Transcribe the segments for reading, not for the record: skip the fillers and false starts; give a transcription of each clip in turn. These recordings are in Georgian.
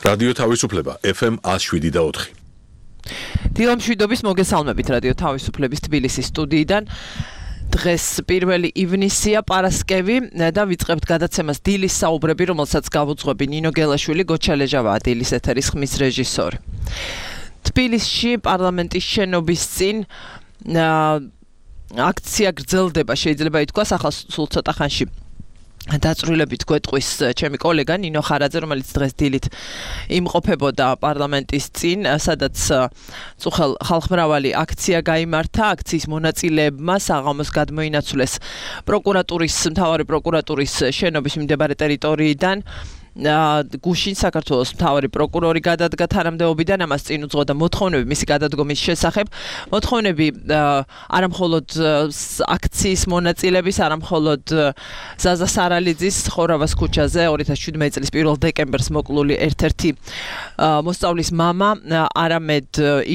რადიო თავისუფლება FM 107.4. დილა მშვიდობის მოგესალმებით რადიო თავისუფლების თბილისის სტუდიიდან. დღეს 1 ივნისია პარასკევი და ვიწყებთ გადაცემას დილის საუბრები, რომელსაც გავუძღვები ნინო გელაშვილი, გოჩა ლეჟავაა დილის ეთერის ხმის რეჟისორი. თბილისში პარლამენტის შენობის წინ აქცია გრძელდება, შეიძლება ითქვას, ახლა სულ ცოტა ხანში დაწვრილებით გვეტყვის ჩემი კოლეგა ნინო ხარაძე, რომელიც დღეს დილით იმყოფებოდა პარლამენტის წინ, სადაც წუხელ ხალხმრავალი აქცია გაიმართა. აქციის მონაწილეებმა საღამოს გადმოინაცვლეს მთავარი პროკურატურის შენობის მიმდებარე ტერიტორიიდან. გუშინ საქართველოს მთავარი პროკურორი გადადგა თანამდებობიდან, ამას წინ უძღოდა მოთხოვნები მისი გადადგომის შესახებ. მოთხოვნები არამხოლოდ აქციის მონაწილების, არამხოლოდ ზაზა სარალიძის ხორავას ქუჩაზე 2017 წლის 1 დეკემბერს მოკლული ერთ-ერთი მოსწავლის მამა, არამედ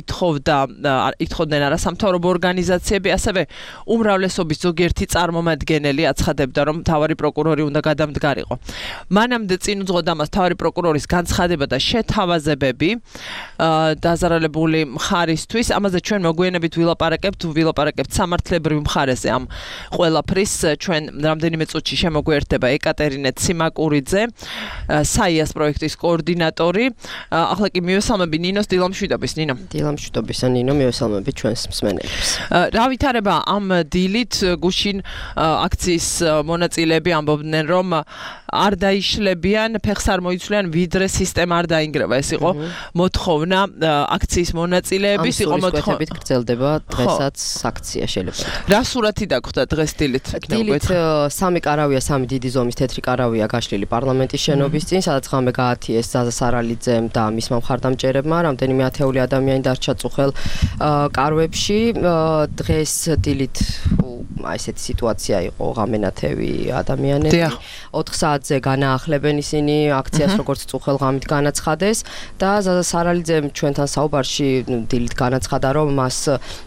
ითხოვდნენ არასამთავრობო ორგანიზაციები, ასევე უმრავლესობის ზოგიერთი წარმომადგენელი აცხადებდა, რომ მთავარი პროკურორი უნდა გადამდგარიყო. მანამდე წინ უძღოდა მას მთავარი პროკურორის განცხადება და შეთავაზებები დაზარალებული მხარისთვის. ამაზე ჩვენ მოგვიანებით ვილაპარაკებთ სამართლებრივ მხარეზე ამ ყველაფრის. ჩვენ რამდენიმე წუთში შემოგვიერთდება ეკატერინე ციმაკურიძე, საიას პროექტის კოორდინატორი. ახლა კი მივესალმები ნინოს, დილამშვიდობის ნინო. დილამშვიდობის ნინო, მივესალმები ჩვენს მსმენელებს. რა ვითარება ამ დილით? გუშინ აქციის მონაწილეები ამბობდნენ, რომ არ დაიშლებიან, ფეხს არ მოიცვლიან, ვიდრე სისტემა არ დაინგრევა. ეს იყო მოთხოვნა აქციის მონაწილეების, იყო მოთხოვნა. გრძელდება დღესაც აქცია შეიძლება. რა სურათი დაგხვდა დღეს დილით? დილით სამი კარავია, სამი დიდი ზომის თეთრი კარავია გაშლილი პარლამენტის შენობის წინ, სადაც ღამე გაათიეს ზაზა სარალიძემ და მისმა მხარდამჭერებმა. რამდენიმე ათეული ადამიანი დარჩა წუხელ კარვებში. დღეს დილით ესეთი სიტუაცია იყო, ღამენათევი ადამიანები. 4 საათზე განაახლებენ ისინი აქციას, როგორც წუხელ ღამით განაცხადეს და ზაზა სარალიძემ ჩვენთან საუბარში დილით განაცხადა, რომ მას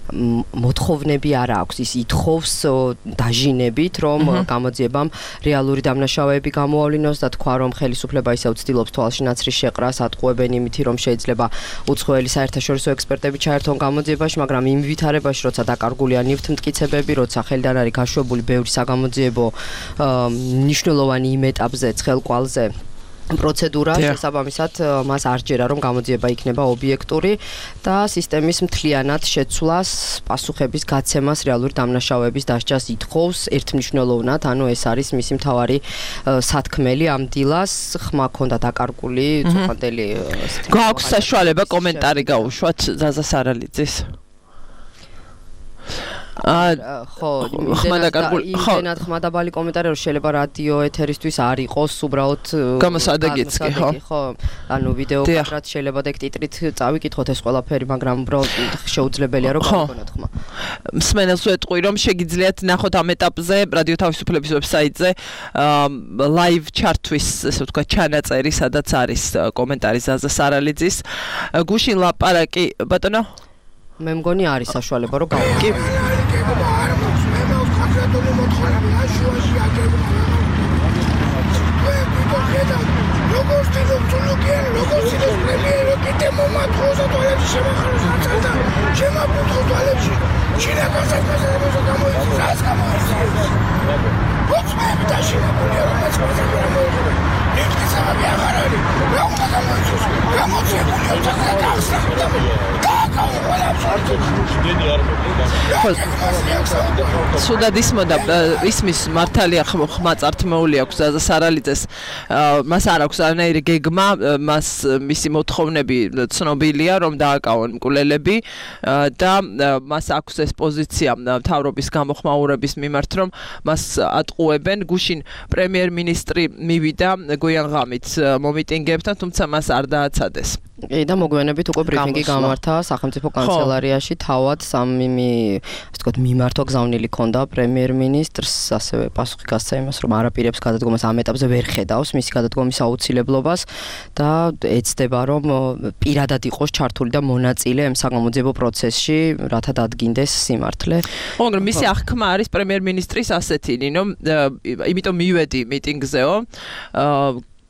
მოთხოვნები არ აქვს. ის ითხოვს დაჟინებით, რომ გამოძიებამ რეალური დამნაშავეები გამოავლინოს და თქვა, რომ ხელისუფლება ისევ ცდილობს თვალში ნაცრის შეყრას, ატყუებენ იმითი, რომ შეიძლება უცხოელი საერთაშორისო ექსპერტები ჩაერთონ გამოძიებაში, მაგრამ იმ ვითარებაში, როცა დაკარგულია ნივთმტკიცებები, როცა ხელიდან არის გაშვებული ბევრი საგამოძიებო მნიშვნელოვანი იმ ეტაპზე ცხელკვალზე პროცედურა, შესაბამისად მას არ ჯერა, რომ გამოძიება იქნება ობიექტური და სისტემის მთლიანად შეცვლას, პასუხების გაცემას, რეალური დამნაშავეების დასჯას ითხოვს ერთმნიშვნელოვნად. ანუ ეს არის მისი მთავარი სათქმელი ამ დილას. ხმა ქონდა დაკარგული წუხანდელი. გვაქვს საშუალება კომენტარი გაუშვათ ზაზა სარალიძის? იმენად ხმადაბალი კომენტარი, რომ შეიძლება რადიო ეთერისთვის არ იყოს უბრალოდ გამოსადეგიც კი, ხო? ანუ ვიდეო კადრად შეიძლება და ტიტრით წავიკითხოთ ეს ყველაფერი, მაგრამ უბრალოდ შეუძლებელია რომ გავიგონოთ ხმა. მსმენელს ვეტყვი, რომ შეგიძლიათ ნახოთ ამ ეტაპზე რადიო თავისუფლების ვებსაიტზე live ჩართვის, ესე ვთქვათ, ჩანაწერი, სადაც არის კომენტარი ზაზა სარალიძის. გუშინ ლაპარაკი, ბატონო? მე მგონი არის საშუალება რომ გავიგე. სუდად ისმის მართალია ხმა წართმეული აქვს ზაზა სარალიძეს. მას არ აქვს არანაირი გეგმა, მისი მოთხოვნები ცნობილია, რომ დააკავონ მკვლელები და მას აქვს ეს პოზიცია მთავრობის გამოხმაურების მიმართ, რომ მას ატყუებენ. გუშინ პრემიერ-მინისტრი მივიდა გვიანღამით მომიტინგებთან, თუმცა მას არ დააცადეს. და მოგვიანებით უკვე ბრიფინგი გამართა სახელმწიფო კანცელარიაში, თავად სამი მიმართვა გზავნილი ქონდა პრემიერ-მინისტრს, ასევე პასუხი გასცა იმას, რომ არაპირებს გადადგომას ამ ეტაპზე ვერ ხედავს მისი გადადგომის აუცილებლობას და ეცდება, რომ პირადად იყოს ჩართული და მონაწილე ამ საგამოძიებო პროცესში, რათა დადგინდეს სიმართლე. ხო, მაგრამ მისი აღქმა არის პრემიერ-მინისტრის ასეთი, ნინო, იმიტომ მივედი მიტინგზეო.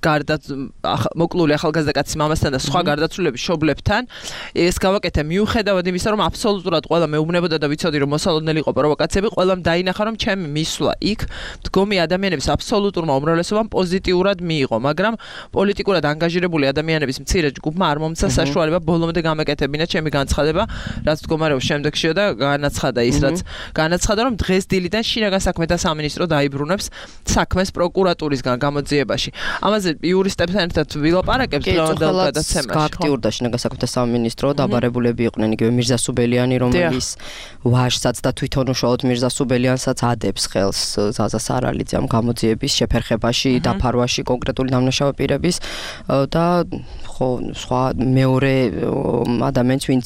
გარდა მოკლული ახალგაზრდა კაცის მამასთან და სხვა გარდაცვლილების მშობლებთან ეს გავაკეთე მიუხედავად იმისა რომ აბსოლუტურად ყველა მეუბნებოდა და ვიცოდი რომ მოსალოდნელი იყო პროვოკაციები ყველამ დაინახა რომ ჩემი მისვლა იქ მდგომი ადამიანების აბსოლუტურმა უმრავლესობამ პოზიტიურად მიიღო მაგრამ პოლიტიკურად ანგაჟირებული ადამიანების მცირე ჯგუფმა არ მომცა საშუალება ბოლომდე გამეკეთებინა ჩემი განცხადება რაც მდგომარეობის შემდეგშია და განაცხადა ის რაც განაცხადა რომ დღეს დილიდან შინაგან საქმეთა სამინისტრო დაიბრუნებს საქმეს პროკურატურისგან გამოძიებაში ამაზე იურისტებთან ერთად ვილაპარაკებთ დღევანდელ გადაცემაში გააქტიურდა შინაგან საქმეთა სამინისტრო დაბარებულები იყვნენ იგივე მირზა სუბელიანი რომელიც ვაჟსაც და თვითონ უშუალოდ მირზა სუბელიანსაც ადებს ხელს ზაზა სარალიძე ამ გამოძიების შეფერხებაში დაფარვაში კონკრეტული დამნაშავე პირების და ხო სხვა მეორე ადამიანს ვინც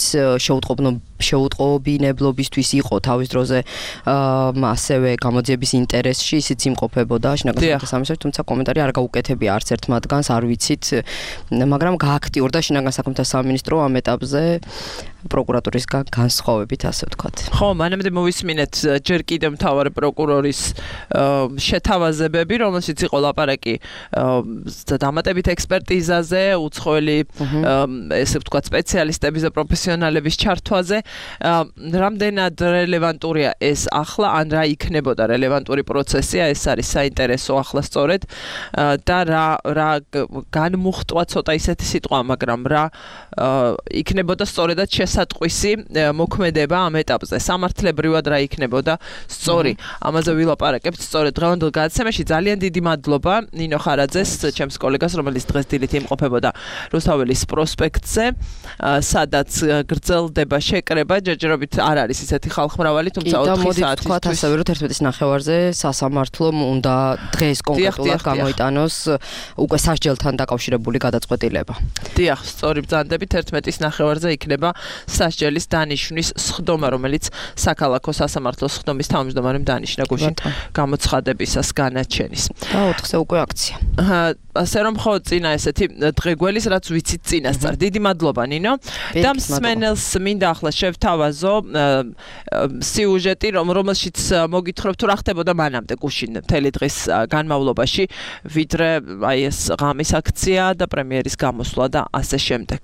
შეუტყობინებლობისთვის იყო თავის დროზე ასევე გამოძიების ინტერესში ისიც იმყოფებოდა შინაგან საქმეთა სამინისტროში თუმცა კომენტარი არ გაუკეთებია არც ერთ მათგანს არ ვიცით მაგრამ გააქტიურდა შინაგან საქმეთა სამინისტრო ამ ეტაპზე პროკურატურისგან განსხვავებით ასე ვთქვათ. ხო, მანამდე მოვისმინეთ ჯერ კიდევ მთავარი პროკურორის შეთავაზებები, რომელშიც იყო ლაპარაკი დამატებით ექსპერტიზაზე, უცხოელი ესე ვთქვათ სპეციალისტების და პროფესიონალების ჩართვაზე, რამდენად რელევანტურია ეს ახლა, ან რა იქნებოდა რელევანტური პროცესია, ეს არის საინტერესო ახლა სწორედ და რა განმუხტვა ცოტა ისეთი სიტყვა, მაგრამ რა იქნებოდა სწორედად სატყვისი მოქმედება ამ ეტაპზე სამართლებრივად რა იქნებოდა სწორი ამაზე ვილაპარაკებთ სწორედ დღევანდელ გადაცემაში ძალიან დიდი მადლობა ნინო ხარაძეს ჩემს კოლეგას რომელიც დღეს დილით იმყოფებოდა რუსთაველის პროსპექტზე სადაც გრძელდება შეკრება ჯერჯერობით არ არის ისეთი ხალხმრავალი თუმცა 4 საათის თქვათ ასევე რომ 11-9-ზე სასამართლომ უნდა დღეს კონკრეტულად გამოიტანოს უკვე სასჯელთან დაკავშირებული გადაწყვეტილება დიახ სწორი ბრძანდებით 11-9-ზე იქნება სასჯელის დანიშვნის სხდომა, რომელიც საქალაქო სასამართლოს სხდომის თავმჯდომარემ დანიშნა გუშინ გამოცხადებისას განაჩენის. და 4-ზე უკვე აქცია. ასე რომ ხო წინა ესეთი დღეგველის რაც ვიცით წინასწარ. დიდი მადლობა ნინო. და მსმენელს მინდა ახლა შევთავაზო სიუჟეტი რომელშიც მოგითხრობ თუ რა ხდებოდა მანამდე გუშინ მთელი დღის განმავლობაში ვიდრე აი ეს ღამის აქცია და პრემიერის გამოსვლა და ასე შემდეგ.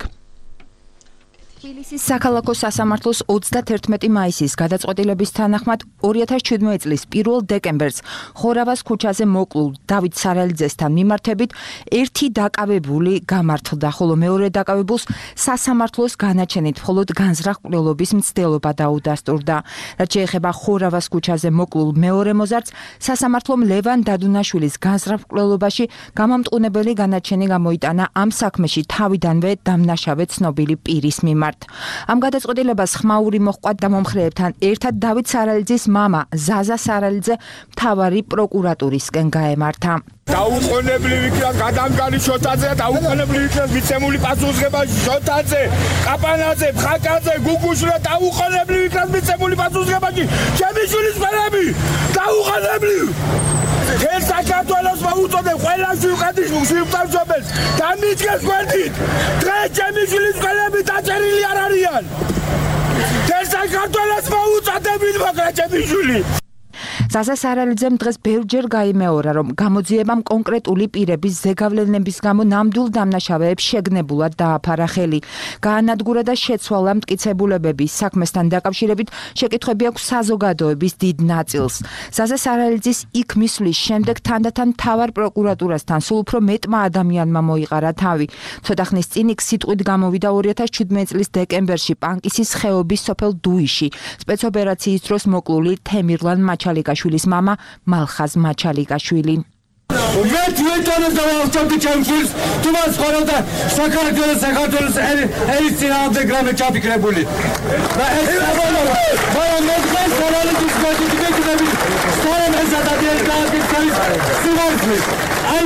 თბილისის საქალაქო სასამართლოს 31 მაისის გადაწყვეტილების თანახმად 2017 წლის 1 დეკემბერს ხორავას ქუჩაზე მოკლულ დავით სარალიძესთან მიმართებით ერთი დაკავებული გამართლდა, ხოლო მეორე დაკავებულს სასამართლოს განაჩენით მხოლოდ განზრახ-მკვლელობის მცდელობა დაუდასტურდა. რაც შეეხება ხორავას ქუჩაზე მოკლულ მეორე მოზარდს, სასამართლომ ლევან დადუნაშვილის განზრახ-მკვლელობაში გამამტყუნებელი განაჩენი გამოიტანა ამ საქმეში თავიდანვე დამნაშავე ცნობილი პირის მიმართ. ამ გადაწყვეტილებას ხმაური მოჰყვა დამომხრეებთან ერთად დავით სარალიძის მამა ზაზა სარალიძე მთავარი პროკურატურისკენ გაემართა. დაუყოვნებლივ იქნა გადამგარი შოთაძე და დაუყოვნებლივ იქნა მიცემული პასუხისმგება შოთაძე, კაპანაძე, ხაკაძე, გუგუშლა დაუყოვნებლივ იქნა მიცემული პასუხისმგებაში ჩემი შვილის ყველები დაუყოვნებლივ ეს საქართველოს მოუწოდე ყველა შევკადიშვილს დამიდგეს გვერდით დღეს ჩემი შვილის ყველები დაჭერილი არ არიან ეს საქართველოს მოუწოდებით მაგრამ ჩემი შვილი ზაზა სარალიძემ დღეს ბევრჯერ გაიმეორა, რომ გამოძიებამ კონკრეტული პირების ზეგავლენების გამო ნამდვილ დამნაშავეებს შეგნებულად დააფარა ხელი. გაანადგურა და შეცვალა მტკიცებულებები საქმესთან დაკავშირებით შეკითხვები აქვს საზოგადოების დიდ ნაწილს. ზაზა სარალიძის იქ მისვლის შემდეგ თანდათან მთავარ პროკურატურასთან სულ უფრო მეტმა ადამიანმა მოიყარა თავი. ცოტა ხნის წინ იქ სიტყვით გამოვიდა 2017 წლის დეკემბერში პანკისის ხეობის სოფელ დუიში სპეცოპერაციის დროს მოკლული თემირლან მაჩალიკაშვილის მამა მალხაზ მაჩალიკაშვილი. ვეთონეს დავავწევდი ჩემს თუ მას ხაროდა საქართველოს ერის წინააღმდეგ რამე ჩაფიქრებული და ეს საბოლოო მაგრამ მოგწეს სარალიძის გადიდები სწორედ ეს ადამიანის გააკეთების სიმართლე აი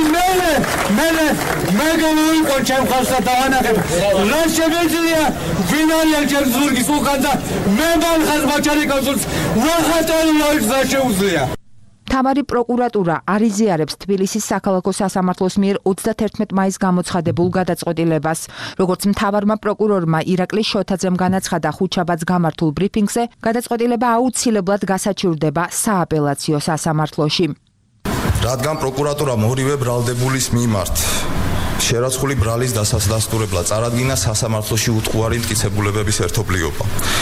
მე გამოვიყო ჩემ ხალხსა დავანახებ რა შემეძლია ვინ არის ჩემს ზურგის უკან და მე მალხაზ მაჩალიკაშვილს ვახატარი რა შეუძლია მთავარი პროკურატურა არიზიარებს თბილისის საქალაქო სასამართლოს მიერ 31 მაისს გამოცხადებულ გადაწყვეტილებას. როგორც მთავარმა პროკურორმა ირაკლი შოთაძემ განაცხადა ხუთშაბათს გამართულ ბრიფინგზე, გადაწყვეტილება აუცილებლად გასაჩივრდება სააპელაციო სასამართლოში. რადგან პროკურატურამ ორივე ბრალდებულის მიმართ შერაცხული ბრალის დასასტურებლად წარადგინა სასამართლოში უტყუარი მტკიცებულებების ერთობლიობა.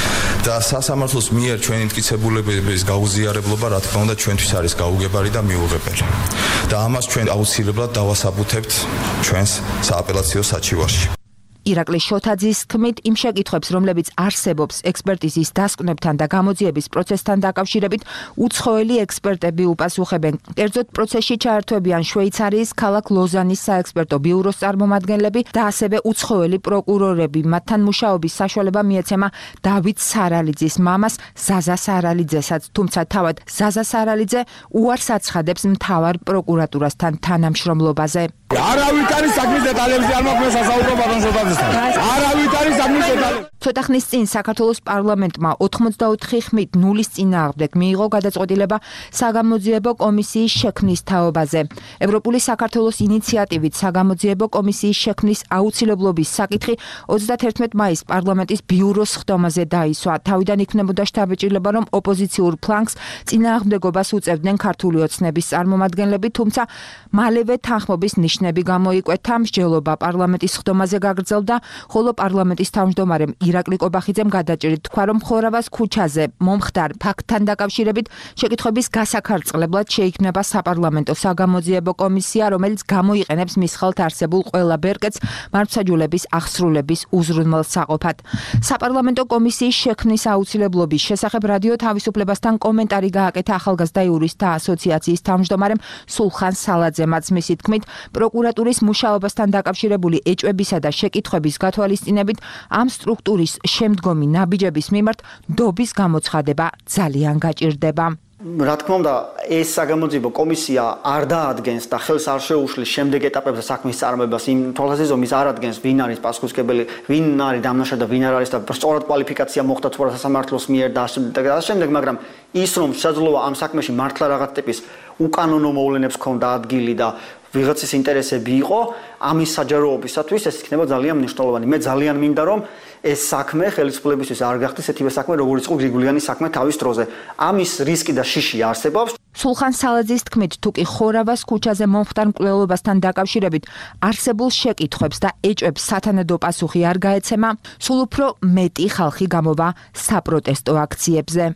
და სასამართლოს მიერ ჩვენი მტკიცებულებების გაუზიარებლობა, რა თქმა უნდა, ჩვენთვის არის გაუგებარი და მიუღებელი. და ამას ჩვენ აუცილებლად დავასაბუთებთ ჩვენს სააპელაციო საჩივარში. ირაკლი შოთაძის თქმით, იმ შეკითხვებს, რომლებიც არსებობს ექსპერტიზის დასკვნებთან და გამოძიების პროცესთან დაკავშირებით, უცხოელი ექსპერტები უპასუხებენ. კერძოდ, პროცესში ჩაერთვებიან შვეიცარიის ქალაქ ლოზანის საექსპერტო ბიუროს წარმომადგენლები და ასევე უცხოელი პროკურორები. მათთან მუშაობის საშუალება მიეცემა დავით სარალიძის მამას ზაზა სარალიძესაც, თუმცა თავად ზაზა სარალიძე უარს აცხადებს მთავარ პროკურატურასთან თანამშრომლობაზე. არავით არის საქმის დეტალებზე არ მაქვს სასაუბრო ბატონ შოთაძესთან. არავით არის საქმის დეტალებზე. ცოტა ხნის წინ საქართველოს პარლამენტმა 84 ხმით 0-ის წინააღმდეგ მიიღო გადაწყვეტილება საგამოძიებო კომისიის შექმნის თაობაზე. ევროპული საქართველოს ინიციატივით საგამოძიებო კომისიის შექმნის აუცილებლობის საკითხი 31 მაისს პარლამენტის ბიუროს ხდომაზე დაისვა. თავიდან იქნებოდა შთაბეჭდილება, რომ ოპოზიციურ ფლანგს წინააღმდეგობას უწევდნენ ქართული ოცნების წარმომადგენლები, თუმცა მალევე თანხმობის ნიშნები გამოიკვეთა. მსჯელობა პარლამენტის ხდომაზე გაგრძელდა, ხოლო პარლამენტის თავმჯდომარემ ირაკლი კობახიძემ გადაჭრით თქვა, რომ ხორავას ქუჩაზე მომხდარ ფაქტთან დაკავშირებით შეკითხვების გასახარწყლებლად შეიქმნება საპარლამენტო საგამოძიებო კომისია, რომელიც გამოიყენებს მის ხელთ არსებულ ყველა ბერკეტს მართლმსაჯულების აღსრულების უზრუნველსაყოფად. საპარლამენტო კომისიის შექმნის აუცილებლობის შესახებ რადიო თავისუფლებასთან კომენტარი გააკეთა ახალგაზრდა იურისტთა ასოციაციის თავმჯდომარემ სულხან სალაძემაც. მისი თქმით, პროკურატურის მუშაობასთან დაკავშირებული ეჭვებისა და შეკითხვების გათვალისწინებით ამ სტრუქტურის შემდგომი ნაბიჯების მიმართ დობის გამოცხადება ძალიან გაჭირდება. რა თქმა უნდა, ეს საგამოძიებო კომისია არ დაადგენს და ხელს არ შეუშლის შემდეგ ეტაპებზე საქმის წარმოებას, იმ თვალსაზრისით არ ადგენს, ვინ არის პასუხისმგებელი, ვინ არის დამნაშავე და ვინ არ არის და სწორად კვალიფიკაცია მოხდა თუ არა სასამართლოს მიერ და შემდეგ, მაგრამ ის რომ შესაძლოა ამ საქმეში მართლა რაღაც ტიპის უკანონო მოვლენებს ქონდა ადგილი და ვიღაცის ინტერესები იყო, ამის საჯაროობისათვის ეს იქნება ძალიან მნიშვნელოვანი. მე ძალიან მინდა რომ ეს საქმე ხელისუფლებისთვის არ გახდეს ეთივე საქმე, როგორც იყო გრიგოლიანის საქმე თავის დროზე. ამის რისკი და შიში არსებობს. სულხან სალაძის თქმით, თუ კი ხორავას ქუჩაზე მომხდარ მკვლელობასთან დაკავშირებით არსებულ შეკითხვებს და ეჭვებს სათანადო პასუხი არ გაეცემა, სულ უფრო მეტი ხალხი გამოვა საპროტესტო აქციებზე.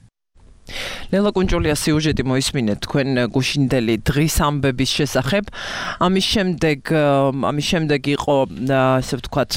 ლელა კუნჭულია სიუჟეტი მოისმინეთ თქვენ გუშინდელი დღის ამბების შესახებ. ამის შემდეგ იყო ასე ვთქვათ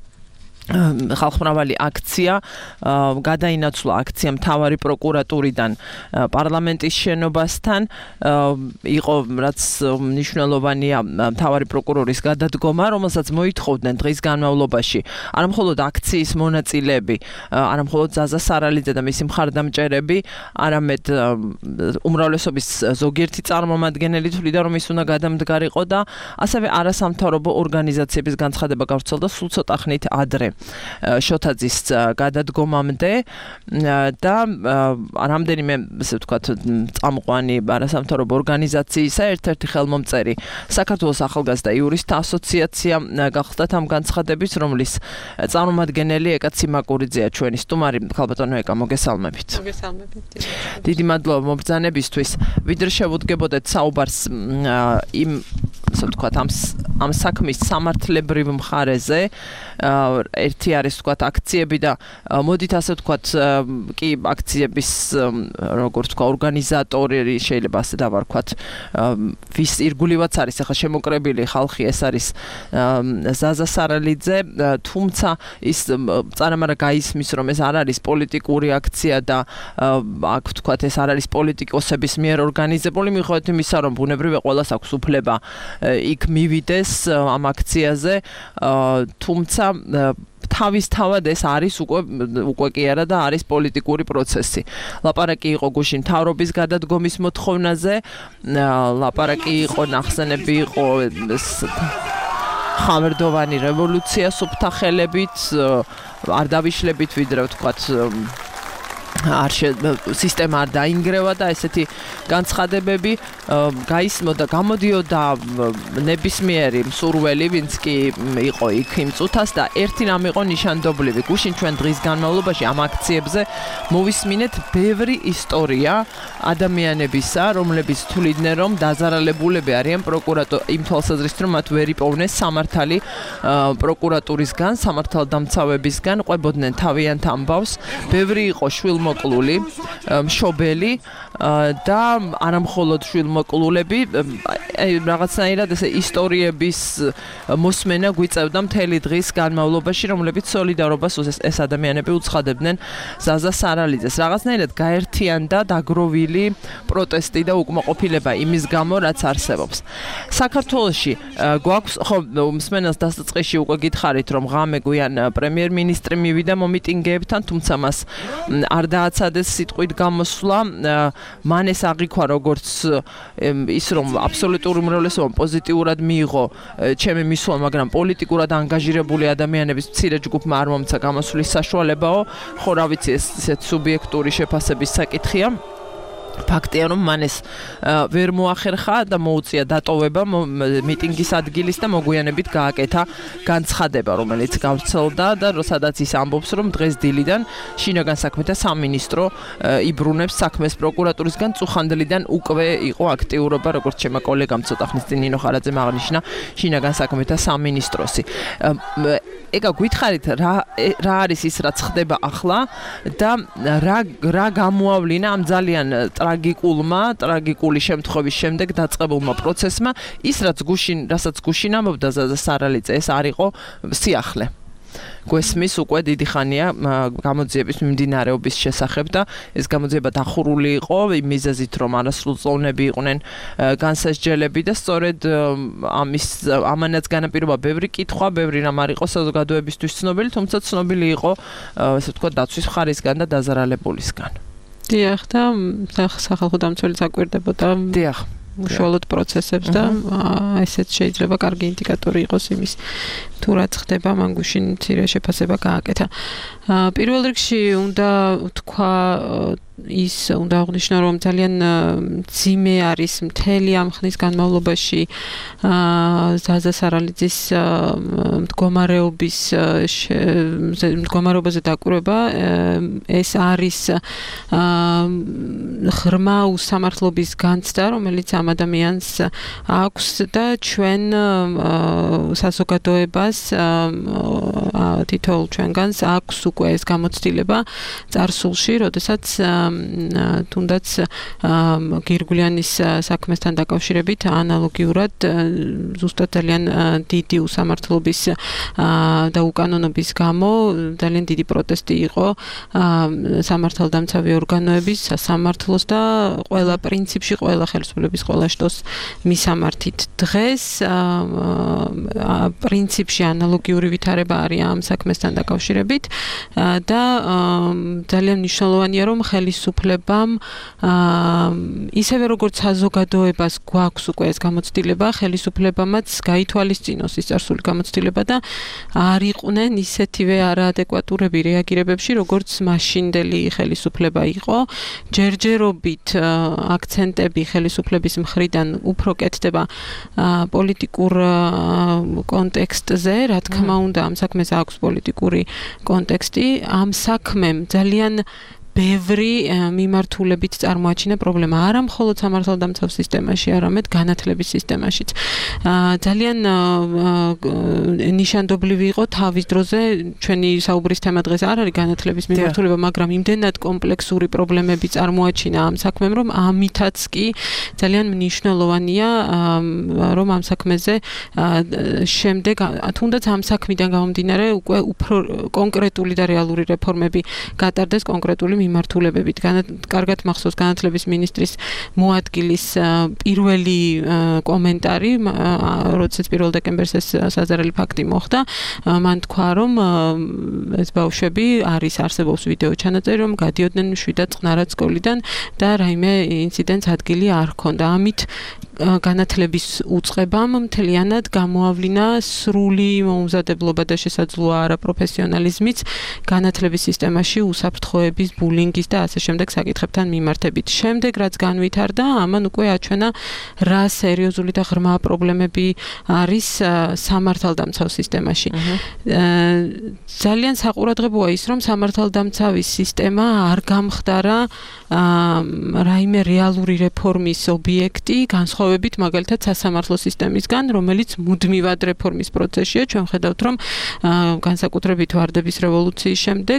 ხალხმრავალი აქცია, გადაინაცვლა აქცია მთავარი პროკურატურიდან პარლამენტის შენობასთან, იყო რაც მნიშვნელოვანია მთავარი პროკურორის გადადგომა, რომელსაც მოითხოვდნენ დღის განმავლობაში არა მხოლოდ აქციის მონაწილეები, არა მხოლოდ ზაზა სარალიძე და მისი მხარდამჭერები, არამედ უმრავლესობის ზოგიერთი წარმომადგენელი თვლიდა, რომ ის უნდა გადამდგარიყო და ასევე არასამთავრობო ორგანიზაციების განცხადება გავრცელდა სულ ცოტა ხნით ადრე. შოთაძის გადადგომამდე და რამდენიმე ასე ვთქვათ წამყვანი არასამთავრობო ორგანიზაციისა ერთ-ერთი ხელმომწერი საქართველოს ახალგაზრდა იურისტთა ასოციაცია გახდათ ამ განცხადების, რომლის წარმომადგენელი ეკა ციმაკურიძეა ჩვენი სტუმარი. ქალბატონო ეკა, მოგესალმებით. დიდი მადლობა მობრძანებისთვის. ვიდრე შევუდგებოდეთ საუბარს იმ ასე ვთქვათ ამ საქმის სამართლებრივ მხარეზე, ერთი არის ვთქვათ აქციები და მოდით ასე ვთქვათ კი აქციების როგორც ვთქვა ორგანიზატორი შეიძლება ასე დავარქვათ, ვის ირგულივაც არის ახლა შემოკრებილი ხალხი, ეს არის ზაზა სარალიძე, თუმცა ის წარამარა გაისმის, რომ ეს არ არის პოლიტიკური აქცია და აქ ვთქვათ ეს არ არის პოლიტიკოსების მიერ ორგანიზებული, მიუხედავად იმისა, რომ ბუნებრივია ყველას აქვს უფლება იქ მივიდეს ამ აქციაზე, თუმცა თავისთავად ეს არის უკვე კი არა და არის პოლიტიკური პროცესი. ლაპარაკი იყო გუშინ მთავრობის გადადგომის მოთხოვნაზე, ლაპარაკი იყო, ნახსენები იყო ხამერდოვანი რევოლუცია სუფთა ხელებით, არ დავიშლებით ვიდრე ვთქვათ სისტემა არ დაინგრევა და ესეთი განცხადებები გაისმოდა გამოდიოდა ნებისმიერი მსურველი ვინც კი იყო იქ იმ წუთას და ერთი რამ იყო ნიშანდობლივი გუშინ ჩვენ დღის განმავლობაში ამ აქციებზე მოვისმინეთ ბევრი ისტორია ადამიანებისა რომლებიც თვლიდნენ რომ დაზარალებულები არიან იმ თვალსაზრისით რომ მათ ვერ იპოვნეს სამართალი პროკურატურისგან სამართალდამცავებისგან ყვებოდნენ თავიანთ ამბავს ბევრი იყო შვილმოკლული მშობელი და არამხოლოდ შვილმოკლულები რაღაცნაირად ესე ისტორიების მოსმენა გვიწევდა მთელი დღის განმავლობაში რომლებიც სოლიდარობას ეს ადამიანები უცხადებდნენ ზაზა სარალიძეს რაღაცნაირად გაერთიანდა დაგროვილი პროტესტი და უკმაყოფილება იმის გამო რაც არსებობს საქართველოში გვაქვს ხო მსმენელს დასაწყისში უკვე გითხარით რომ ღამე გვიან პრემიერ-მინისტრი მივიდა მომიტინგეებთან თუმცა მას არ დააცადეს სიტყვით გამოსვლა მან ეს აღიქვა როგორც ის რომ აბსოლუტური უმრავლესობა პოზიტიურად მიიღო ჩემი მისვლა მაგრამ პოლიტიკურად ანგაჟირებული ადამიანების მცირე ჯგუფმა არ მომცა გამოსვლის საშუალებაო ხო რა ვიცი ეს ისეთ სუბიექტური შეფასების საკითხია ფაქტია რომ მან ეს ვერ მოახერხა და მოუწია დატოვება მიტინგის ადგილის და მოგვიანებით გააკეთა განცხადება რომელიც გავრცელდა და სადაც ის ამბობს რომ დღეს დილიდან შინაგან საქმეთა სამინისტრო იბრუნებს საქმეს პროკურატურისგან წუხანდლიდან უკვე იყო აქტიურობა როგორც ჩემო კოლეგამ ცოტა ხნის წინ ნინო ხარაძემ აღნიშნა შინაგან საქმეთა სამინისტროსი ეკა გითხარით რა არის ის რაც ხდება ახლა და რა გამოავლინა ამ ძალიან ტრაგიკული შემთხვევის შემდეგ დაწყებულმა პროცესმა ის რასაც გუშინ ამბობდა ზაზა სარალიძე ეს არ იყო სიახლე გვესმის უკვე დიდი ხანია გამოძიების მიმდინარეობის შესახებ და ეს გამოძიება დახურული იყო იმ მიზეზით რომ არასრულწლოვნები იყვნენ განსასჯელები და სწორედ ამანაც განაპირობა ბევრი კითხვა ბევრი რამ არ იყო საზოგადოებისთვის ცნობილი თუმცა ცნობილი იყო ესე ვთქვათ დაცვის მხარისგან და დაზარალებულისგან დიახ და სახალხო დამცველიც აკვირდებოდა დიახ უშუალოდ პროცესებს და ესეც შეიძლება კარგი ინდიკატორი იყოს იმის თუ რაც ხდება მან გუშინ მცირე შეფასება გააკეთა პირველ რიგში უნდა თქვა ის უნდა აღნიშნო რომ ძალიან ძიმე არის მთელი ამ ხნის განმავლობაში ზაზა სარალიძის მდგომარეობაზე დაკვირვება ეს არის ღრმა უსამართლობის განცდა რომელიც ამ ადამიანს აქვს და ჩვენ საზოგადოებას თითოეულ ჩვენგანს აქვს უკვე ეს გამოცდილება წარსულში როდესაც თუნდაც გირგვლიანის საქმესთან დაკავშირებით ანალოგიურად ზუსტად ძალიან დიდი უსამართლობის და უკანონობის გამო ძალიან დიდი პროტესტი იყო სამართალდამცავი ორგანოების სასამართლოს და ყველა პრინციპში ყველა ხელისუფლების ყველა შტოს მისამართით დღეს პრინციპში ანალოგიური ვითარება არის ამ საქმესთან დაკავშირებით და ძალიან მნიშვნელოვანია რომ ხელისუფლებამ ისევე როგორც საზოგადოებას გვაქვს უკვე ეს გამოცდილება ხელისუფლებამაც გაითვალისწინოს ის წარსული გამოცდილება და არ იყვნენ ისეთივე არაადეკვატურები რეაგირებებში როგორც მაშინდელი ხელისუფლება იყო ჯერჯერობით აქცენტები ხელისუფლების მხრიდან უფრო კეთდება პოლიტიკურ კონტექსტზე რა თქმა უნდა ამ საქმეს აქვს პოლიტიკური კონტექსტი ამ საქმემ ძალიან ბევრი მიმართულებით წარმოაჩინა პრობლემა არა მხოლოდ სამართალდამცავ სისტემაში, არამედ განათლების სისტემაშიც. ძალიან ნიშანდობლივი იყო თავის დროზე ჩვენი საუბრის თემა დღეს არ არის განათლების მიმართულება, მაგრამ იმდენად კომპლექსური პრობლემები წარმოაჩინა ამ საქმემ, რომ ამითაც კი ძალიან მნიშვნელოვანია, რომ ამ საქმეზე შემდეგ თუნდაც ამ საქმიდან გამომდინარე უკვე უფრო კონკრეტული და რეალური რეფორმები გატარდეს კონკრეტული მიმართულებებით. კარგად მახსოვს განათლების მინისტრის მოადგილის პირველი კომენტარი, როდესაც 1 დეკემბერს ეს საზარელი ფაქტი მოხდა, მან თქვა, რომ ეს ბავშვები არსებობს ვიდეო ჩანაწერი, რომ გადიოდნენ მშვიდად წყნარად სკოლიდან და რაიმე ინციდენტს ადგილი არ ჰქონდა. ამით განათლების უწყებამ მთლიანად გამოავლინა სრული მოუმზადებლობა და შესაძლოა არაპროფესიონალიზმიც განათლების სისტემაში უსაფრთხოების ბული ბულინგის და ასე შემდეგ საკითხებთან მიმართებით. შემდეგ რაც განვითარდა, ამან უკვე აჩვენა რა სერიოზული და ღრმა პრობლემები არის სამართალდამცავ სისტემაში. ძალიან საყურადღებოა ის, რომ სამართალდამცავი სისტემა არ გამხდარა რაიმე რეალური რეფორმის ობიექტი, განსხვავებით მაგალითად სასამართლო სისტემისგან, რომელიც მუდმივად რეფორმის პროცესია. ჩვენ ხედავთ, რომ განსაკუთრებით ვარდების რევოლუციის შემდეგ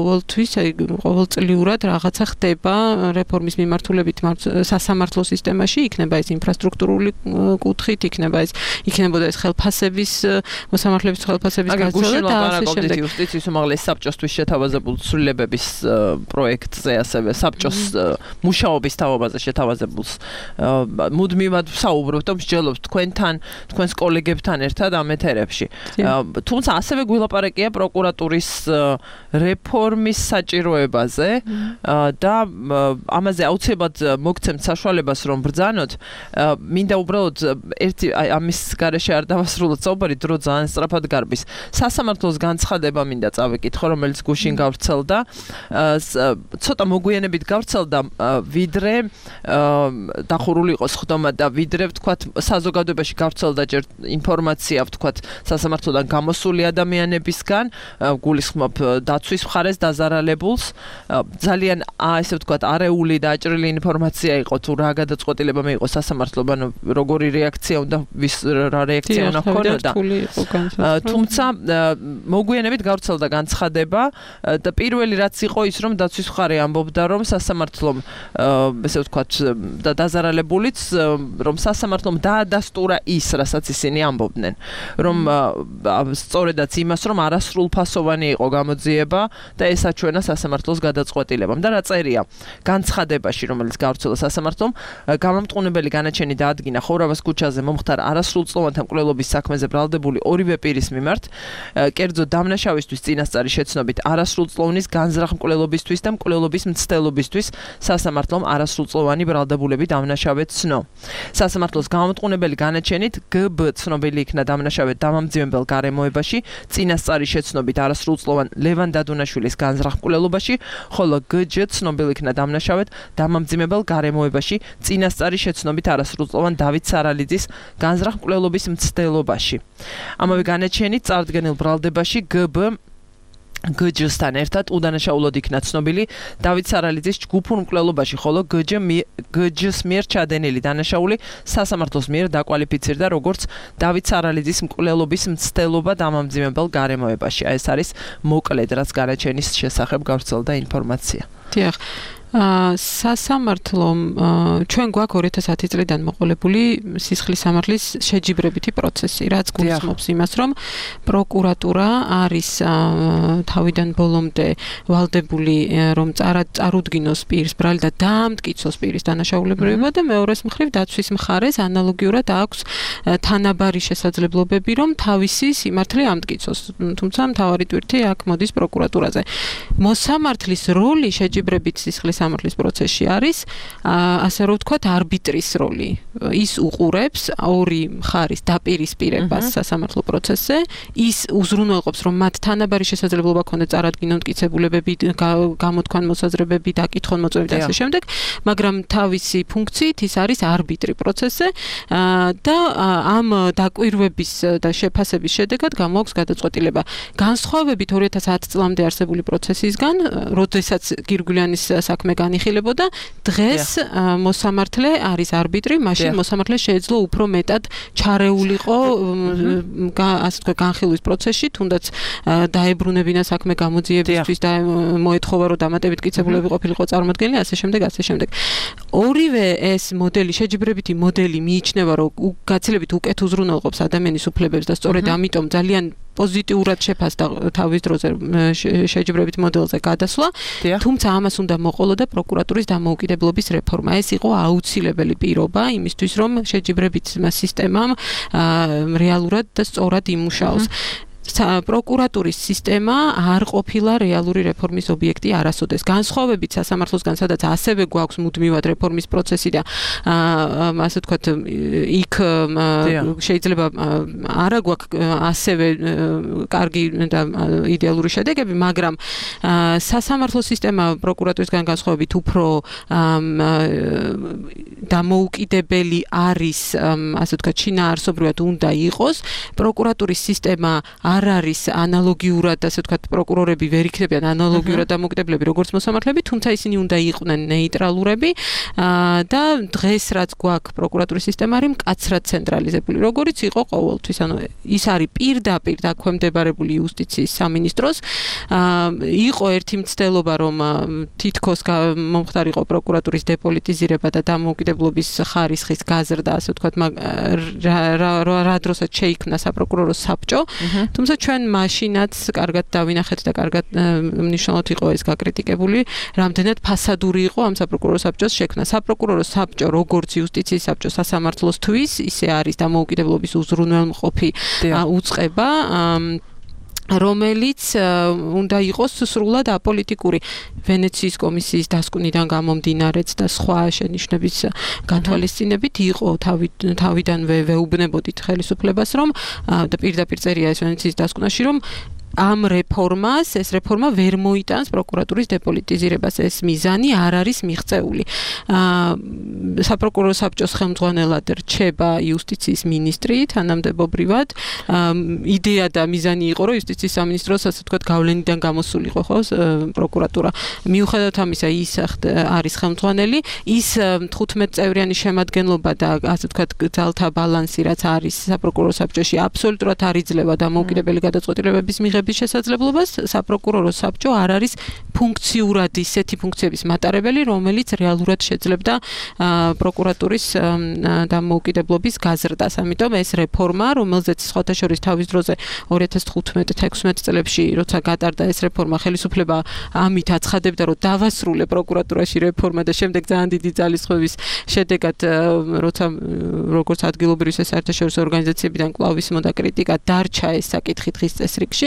ყოველწლიურად რაღაცა ხდება რეფორმის მიმართულებით სასამართლო სისტემაში, იქნება ეს ინფრასტრუქტურული კუთხით, იქნებოდა ეს ხელფასების მოსამართლეების ხელფასების გაცვლა და ასე შემდეგ. იუსტიციის უმაღლესი საბჭოსთვის შეთავაზებულ ცვლილებების პროექტზე, ასევე საბჭოს მუშაობის თავობაზე შეთავაზებულს მუდმივად საუბრობთ, მსჯელობთ თქვენთან, თქვენს კოლეგებთან ერთად ამ ეთერებში. თუმცა ასევე გვილაპარაკია პროკურატურის რეფორმის საჭიროებაზე და ამაზე აუცილებლად მოგცემთ საშუალებას რომ ბრძანოთ. მინდა უბრალოდ ერთი ამის გარეშე არ დავასრულოთ საუბარი, დრო ძალიან სწრაფად გარბის. სასამართლოს განცხადება მინდა წავეკითხო, რომელიც გუშინ გავრცელდა. ცოტა მოგვიანებით გავრცელდა, ვიდრე დახურული იყოს ხდომა და ვიდრე ვთქვათ საზოგადოებაში გავრცელდა ჯერ ინფორმაცია ვთქვათ სასამართლოდან გამოსული ადამიანებისგან, გულისხმობ დაცვის მხარეს დაზარალებულს. ძალიან ესე ვთქვათ არეული და აჭრილი ინფორმაცია იყო თუ რა გადაწყვეტილება მიიღო სასამართლომ, როგორი რეაქცია უნდა რა რეაქცია უნდა ჰქონოდა. თუმცა მოგვიანებით გავრცელდა განცხადება და პირველი რაც იყო ის, რომ დაცვის მხარე ამბობდა, რომ სასამართლომ ესე ვთქვათ და დაზარალებულიც, რომ სასამართლომ დაადასტურა ის, რასაც ისინი ამბობდნენ, რომ სწორედაც იმას, რომ არასრულფასოვანი იყო გამოძიება და ეს აჩვენა სასამართლოს გადაწყვეტილებამ. და რა წერია განცხადებაში, რომელიც გავრცელდა სასამართლომ, გამამტყუნებელი განაჩენი დაადგინა ხორავას ქუჩაზე მომხდარ არასრულწლოვანთა მკვლელობის საქმეზე ბრალდებული ორივე პირის მიმართ, კერძო დამნაშავისთვის წინასწარი შეცნობით არასრულწლოვნის განზრახ მკვლელობისთვის და მკვლელობის მცდელობისთვის სასამართლომ არასრულწლოვანი ბრალდებულები დამნაშავედ ცნო. სასამართლოს გამამტყუნებელი განაჩენით გბ ცნობილი იქნა დამნაშავედ დამამძიმებელ გარემოებაში, წინასწარი შეცნობით არასრულწლოვან ლევან დადუნაშვილის განზრახ მკვლელობაში, ხოლო გჯ ცნობილი იქნა დამნაშავედ დამამძიმებელ გარემოებაში, წინასწარი შეცნობით არასრულწლოვან დავით სარალიძის განზრახ მკვლელობის მცდელობაში. ამავე განაჩენით წარდგენილ ბრალდებაში გბ გჯ-სთან ერთად უდანაშაულოდ იქნა ცნობილი დავით სარალიძის ჯგუფურ მკვლელობაში, ხოლო გჯ-ს მიერ ჩადენილი დანაშაული სასამართლოს მიერ დაკვალიფიცირდა როგორც დავით სარალიძის მკვლელობის მცდელობა დამამძიმებელ გარემოებაში. ეს არის მოკლედ რაც განაჩენის შესახებ გავრცელდა ინფორმაცია. დიახ. სასამართლომ ჩვენ გვაქვს 2010 წლიდან მოყოლებული სისხლის სამართლის შეჯიბრებითი პროცესი, რაც გულისხმობს იმას, რომ პროკურატურა არის თავიდან ბოლომდე ვალდებული, რომ წარუდგინოს პირს ბრალი და დაამტკიცოს პირის დანაშაულებრივება და მეორეს მხრივ დაცვის მხარეს ანალოგიურად აქვს თანაბარი შესაძლებლობები, რომ თავისი სიმართლე ამტკიცოს. თუმცა მთავარი ტვირთი აქ მოდის პროკურატურაზე. მოსამართლის როლი შეჯიბრებით სისხლის სამართლის პროცესში არის, ასე რომ ვთქვათ, არბიტრის როლი. ის უყურებს ორი მხარის დაპირისპირებას სასამართლო პროცესზე, ის უზრუნველყოფს, რომ მათ თანაბარი შესაძლებლობა ქონდეთ წარადგინონ მტკიცებულებები, გამოთქვან მოსაზრებები, დაკითხონ მოწმები და ასე შემდეგ, მაგრამ თავისი ფუნქციით ის არის არბიტრი პროცესზე და ამ დაკვირვების და შეფასების შედეგად გამოაქვს გადაწყვეტილება. განსხვავებით 2010 წლამდე არსებული პროცესისგან, როდესაც გირგვლიანის საქმე განიხილებოდა, დღეს მოსამართლე არის არბიტრი, მაშინ მოსამართლე შეეძლო უფრო მეტად ჩარეულიყო ასე თქვა განხილვის პროცესში, თუნდაც დაებრუნებინა საქმე გამოძიებისთვის და მოეთხოვა, რომ დამატებით მტკიცებულები ყოფილიყო წარმოდგენილი, ასე შემდეგ, ასე შემდეგ. ორივე ეს მოდელი, შეჯიბრებითი მოდელი მიიჩნევა, რომ გაცილებით უკეთ უზრუნველყოფს ადამიანის უფლებებს და სწორედ ამიტომ ძალიან პოზიტიურად შეფასდა თავის დროზე შეჯიბრებით მოდელზე გადასვლა, თუმცა ამას უნდა მოყოლოდა პროკურატურის დამოუკიდებლობის რეფორმა. ეს იყო აუცილებელი პირობა იმისთვის, რომ შეჯიბრებით სისტემამ რეალურად და სწორად იმუშაოს. პროკურატურის სისტემა არ ყოფილა რეალური რეფორმის ობიექტი არასოდეს. განსხვავებით სასამართლოსგან, სადაც ასევე გვაქვს მუდმივად რეფორმის პროცესი და ასე ვთქვათ, იქ შეიძლება არა გვაქვს ასევე კარგი და იდეალური შედეგები, მაგრამ სასამართლო სისტემა პროკურატურისგან განსხვავებით უფრო დამოუკიდებელი არის, ასე ვთქვათ, შინაარსობრივად უნდა იყოს. პროკურატურის სისტემა არ არის ანალოგიურად, ასე ვთქვათ, პროკურორები ვერ იქნებიან ანალოგიურად დამოუკიდებლები, როგორც მოსამართლეები, თუმცა ისინი უნდა იყვნენ ნეიტრალურები და დღეს რაც გვაქვს პროკურატურის სისტემა არის მკაცრად ცენტრალიზებული, როგორც იყო ყოველთვის. ანუ ის არის პირდაპირ დაქვემდებარებული იუსტიციის სამინისტროს. იყო ერთი მცდელობა, რომ თითქოს მომხდარიყო პროკურატურის დეპოლიტიზირება და დამოუკიდებლობის ხარისხის გაზრდა, ასე ვთქვათ, რა დროსაც შეიქმნა საპროკურორო საბჭო, თუმცა ჩვენ მაშინაც კარგად დავინახეთ და კარგად მნიშვნელოვნად იყო ეს გაკრიტიკებული, რამდენად ფასადური იყო ამ საპროკურორო საბჭოს შექმნა. საპროკურორო საბჭო, როგორც იუსტიციის საბჭო სასამართლოსთვის, ისე არის დამოუკიდებლობის უზრუნველმყოფი უწყება, რომელიც უნდა იყოს სრულად აპოლიტიკური. ვენეციის კომისიის დასკვნიდან გამომდინარეც და სხვა შენიშვნების გათვალისწინებით იყო თავიდანვე ვეუბნებოდით ხელისუფლებას, რომ და პირდაპირ წერია ეს ვენეციის დასკვნაში, რომ ამ რეფორმას, ეს რეფორმა ვერ მოიტანს პროკურატურის დეპოლიტიზირებას, ეს მიზანი არ არის მიღწეული. საპროკურორო საბჭოს ხელმძღვანელად რჩება იუსტიციის მინისტრი თანამდებობრივად. იდეა და მიზანი იყო, რომ იუსტიციის სამინისტროს, ასე ვთქვათ, გავლენიდან გამოსულიყო ხო პროკურატურა. მიუხედავად ამისა, ის არის ხელმძღვანელი, ის 15 წევრიანი შემადგენლობა და ასე ვთქვათ, ძალთა ბალანსი, რაც არის საპროკურორო საბჭოში, აბსოლუტურად არ იძლევა დამოუკიდებელი გადაწყვეტილებების მიღებას შესაძლებლობას. საპროკურორო საბჭო არ არის ფუნქციურად ისეთი ფუნქციების მატარებელი, რომელიც რეალურად შეძლებდა პროკურატურის დამოუკიდებლობის გაზრდას. ამიტომ ეს რეფორმა, რომელზეც სხვათა შორის თავის დროზე 2015-16 წლებში, როცა გატარდა ეს რეფორმა, ხელისუფლება ამით აცხადებდა, რომ დავასრულე პროკურატურაში რეფორმა და შემდეგ ძალიან დიდი ძალისხმევის შედეგად, როცა როგორც ადგილობრივ ისე საერთაშორისო ორგანიზაციებიდან კვლავ ისმოდა კრიტიკა, დარჩა ეს საკითხი დღის წესრიგში.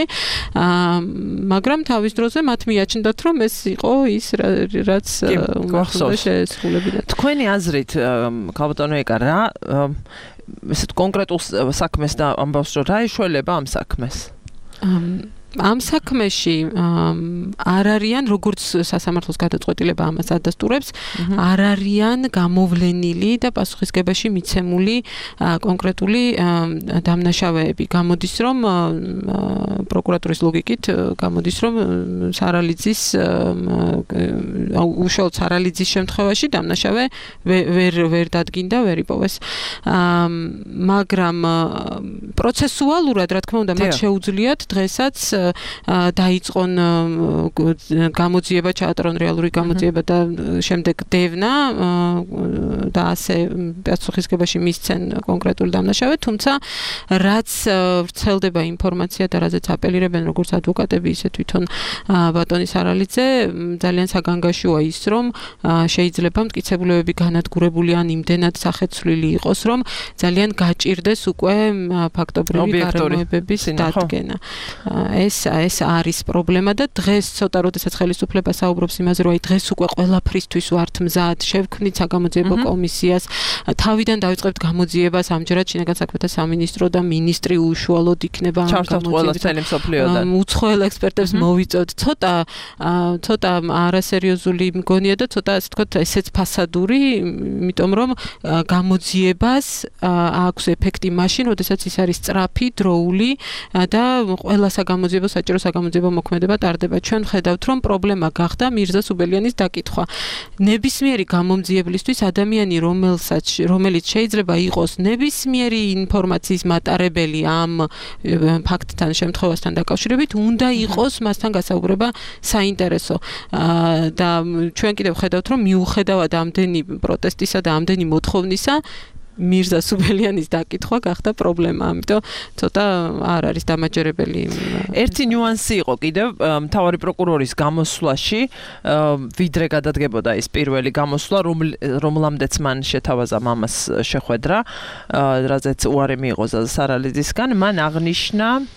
მაგრამ თავის დროზე მათ მიაჩნდათ, რომ ეს იყო ის, რაც უნდა შეესრულებინათ. თქვენი აზრით, ქალბატონო ეკა, რა ესეთ კონკრეტულ საქმეს და ამბავს, რომ რა ეშველება ამ საქმეს? ამ საქმეში არ არიან, როგორც სასამართლოს გადაწყვეტილება ამას ადასტურებს, არ არიან გამოვლენილი და პასუხისგებაში მიცემული კონკრეტული დამნაშავეები. გამოდის, რომ პროკურატურის ლოგიკით გამოდის, რომ სარალიძის უშუალოდ სარალიძის შემთხვევაში დამნაშავე ვერ დადგინდა, ვერ იპოვეს. მაგრამ პროცესუალურად, რა თქმა უნდა, მათ შეუძლიათ დღესაც დაიწყონ გამოძიება, ჩაატრონ რეალური გამოძიება და შემდეგ დევნა და ასე პასუხისგებაში მისცენ კონკრეტული დამნაშავე, თუმცა რაც ვრცელდება ინფორმაცია და რაზეც აპელირებენ როგორც ადვოკატები, ისე თვითონ ბატონი სარალიძე, ძალიან საგანგაშოა ის, რომ შეიძლება მტკიცებულებები განადგურებული ან იმდენად სახეცვლილი იყოს, რომ ძალიან გაჭირდეს უკვე ფაქტობრივი გარემოებების დადგენა. ეს არის პრობლემა და დღეს ცოტა როდესაც ხელისუფლება საუბრობს იმაზე, რომ აი დღეს უკვე ყველაფრისთვის ვართ მზად, შევქმნით საგამოძიებო კომისიას, თავიდან დავიწყებთ გამოძიებას, ამჯერად შინაგან საქმეთა სამინისტრო და მინისტრი უშუალოდ იქნება ამ გამოძიებას. უცხოელ ექსპერტებს მოვიწევთ. ცოტა არასერიოზული მგონია და ცოტა ასე ვთქვათ, ესეც ფასადური, იმიტომ რომ გამოძიებას აქვს ეფექტი მაშინ, როდესაც ის არის სწრაფი, დროული და ყველა საგამოძიებო საჭირო საგამოძიებო მოქმედება ტარდება. ჩვენ ხედავთ, რომ პრობლემა გახდა მირზა სუბელიანის დაკითხვა. ნებისმიერი გამომძიებლისთვის ადამიანი, რომელიც შეიძლება იყოს ნებისმიერი ინფორმაციის მატარებელი ამ ფაქტთან, შემთხვევასთან დაკავშირებით, უნდა იყოს მასთან გასაუბრება საინტერესო. და ჩვენ კიდევ ხედავთ, რომ მიუხედავად ამდენი პროტესტისა და ამდენი მოთხოვნისა, მირზა სუბელიანის დაკითხვა გახდა პრობლემა, ამიტომ ცოტა არ არის დამაჯერებელი. ერთი ნიუანსი იყო კიდევ მთავარი პროკურორის გამოსვლაში, ვიდრე გადადგებოდა ეს პირველი გამოსვლა, რომლამდეც მან შეთავაზა მამას შეხვედრა, რაზეც უარი მიიღო სარალიძისგან, მან აღნიშნა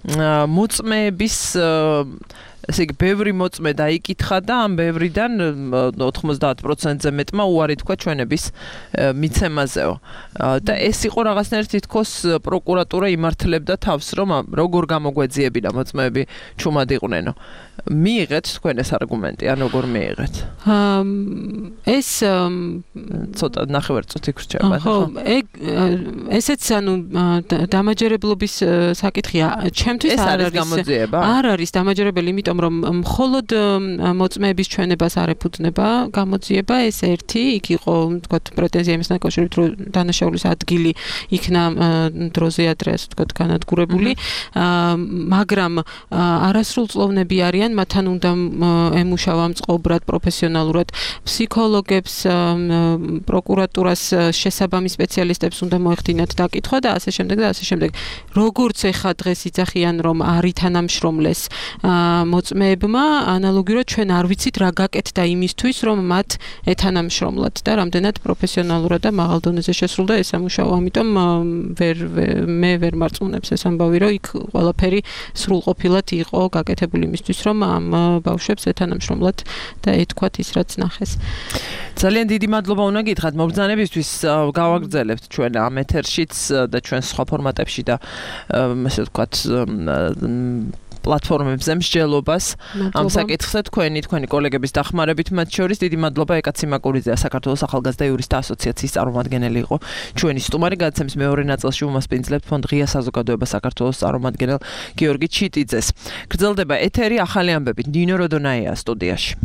მოწმეების ესე იგი ბევრი მოწმე დაიკითხა და ამ ბევრიდან 90%-ზე მეტმა უარი თქვა ჩვენების მიცემაზეო. და ეს იყო რაღაცნაირად თითქოს პროკურატურა იმართლებდა თავს, რომ როგორ გამოგვეძიებინა მოწმეები ჩუმად იყვნენო. მიიღეთ თქვენ ეს არგუმენტი, ან როგორ მიიღეთ? ეს ცოტა ნახევარწუთი გრჩება, ხო? ესეც ანუ დამაჯერებლობის საკითხია. ჩემთვის არ არის გამოძიება. არ არის დამაჯერებელი, იმიტომ რომ მხოლოდ მოწმეების ჩვენებას არ ეფუძნება გამოძიება, ეს ერთი, იქ იყო, ვთქვათ, პრეტენზია იმასთან დაკავშირებით, რომ დანაშაულის ადგილი იქნა დროზე ადრე, ასე ვთქვათ, განადგურებული, მაგრამ არასრულწლოვნები არიან, მათთან უნდა ემუშავა მწყობრად, პროფესიონალურად, ფსიქოლოგებს, პროკურატურას შესაბამის სპეციალისტებს უნდა მოეხდინათ დაკითხვა და ასე შემდეგ და ასე შემდეგ. როგორც ეხა დღეს იძახიან, რომ არ ითანამშრომლეს მოწმეებმა, ანალოგიურად ჩვენ არ ვიცით რა გაკეთდა იმისთვის, რომ მათ ეთანამშრომლათ და რამდენად პროფესიონალურად და მაღალ დონეზე შესრულდა ეს სამუშაო. ამიტომ მე ვერ მარწმუნებს ეს ამბავი, რომ იქ ყველაფერი სრულყოფილად იყო გაკეთებული იმისთვის, რომ ამ ბავშვებს ეთანამშრომლად და ეთქვათ ის, რაც ნახეს. ძალიან დიდი მადლობა უნდა გითხრათ მობრძანებისთვის, გავაგრძელებთ ჩვენ ამ ეთერშიც და ჩვენ სხვა ფორმატებში და ასე ვთქვათ პლატფორმებზე მსჯელობას ამ საკითხზე თქვენი კოლეგების დახმარებით მათ შორის დიდი მადლობა ეკა ციმაკურიძე საქართველოს ახალგაზრდა იურისტთა ასოციაციის წარმომადგენელი იყო ჩვენი სტუმარი გადაცემის მეორე ნაწილში უმასპინძლებთ ფონდ ღია საზოგადოება საქართველოს წარმომადგენელ გიორგი ჩიტიძეს გრძელდება ეთერი ახალი ამბებით ნინო როდონაია სტუდიაში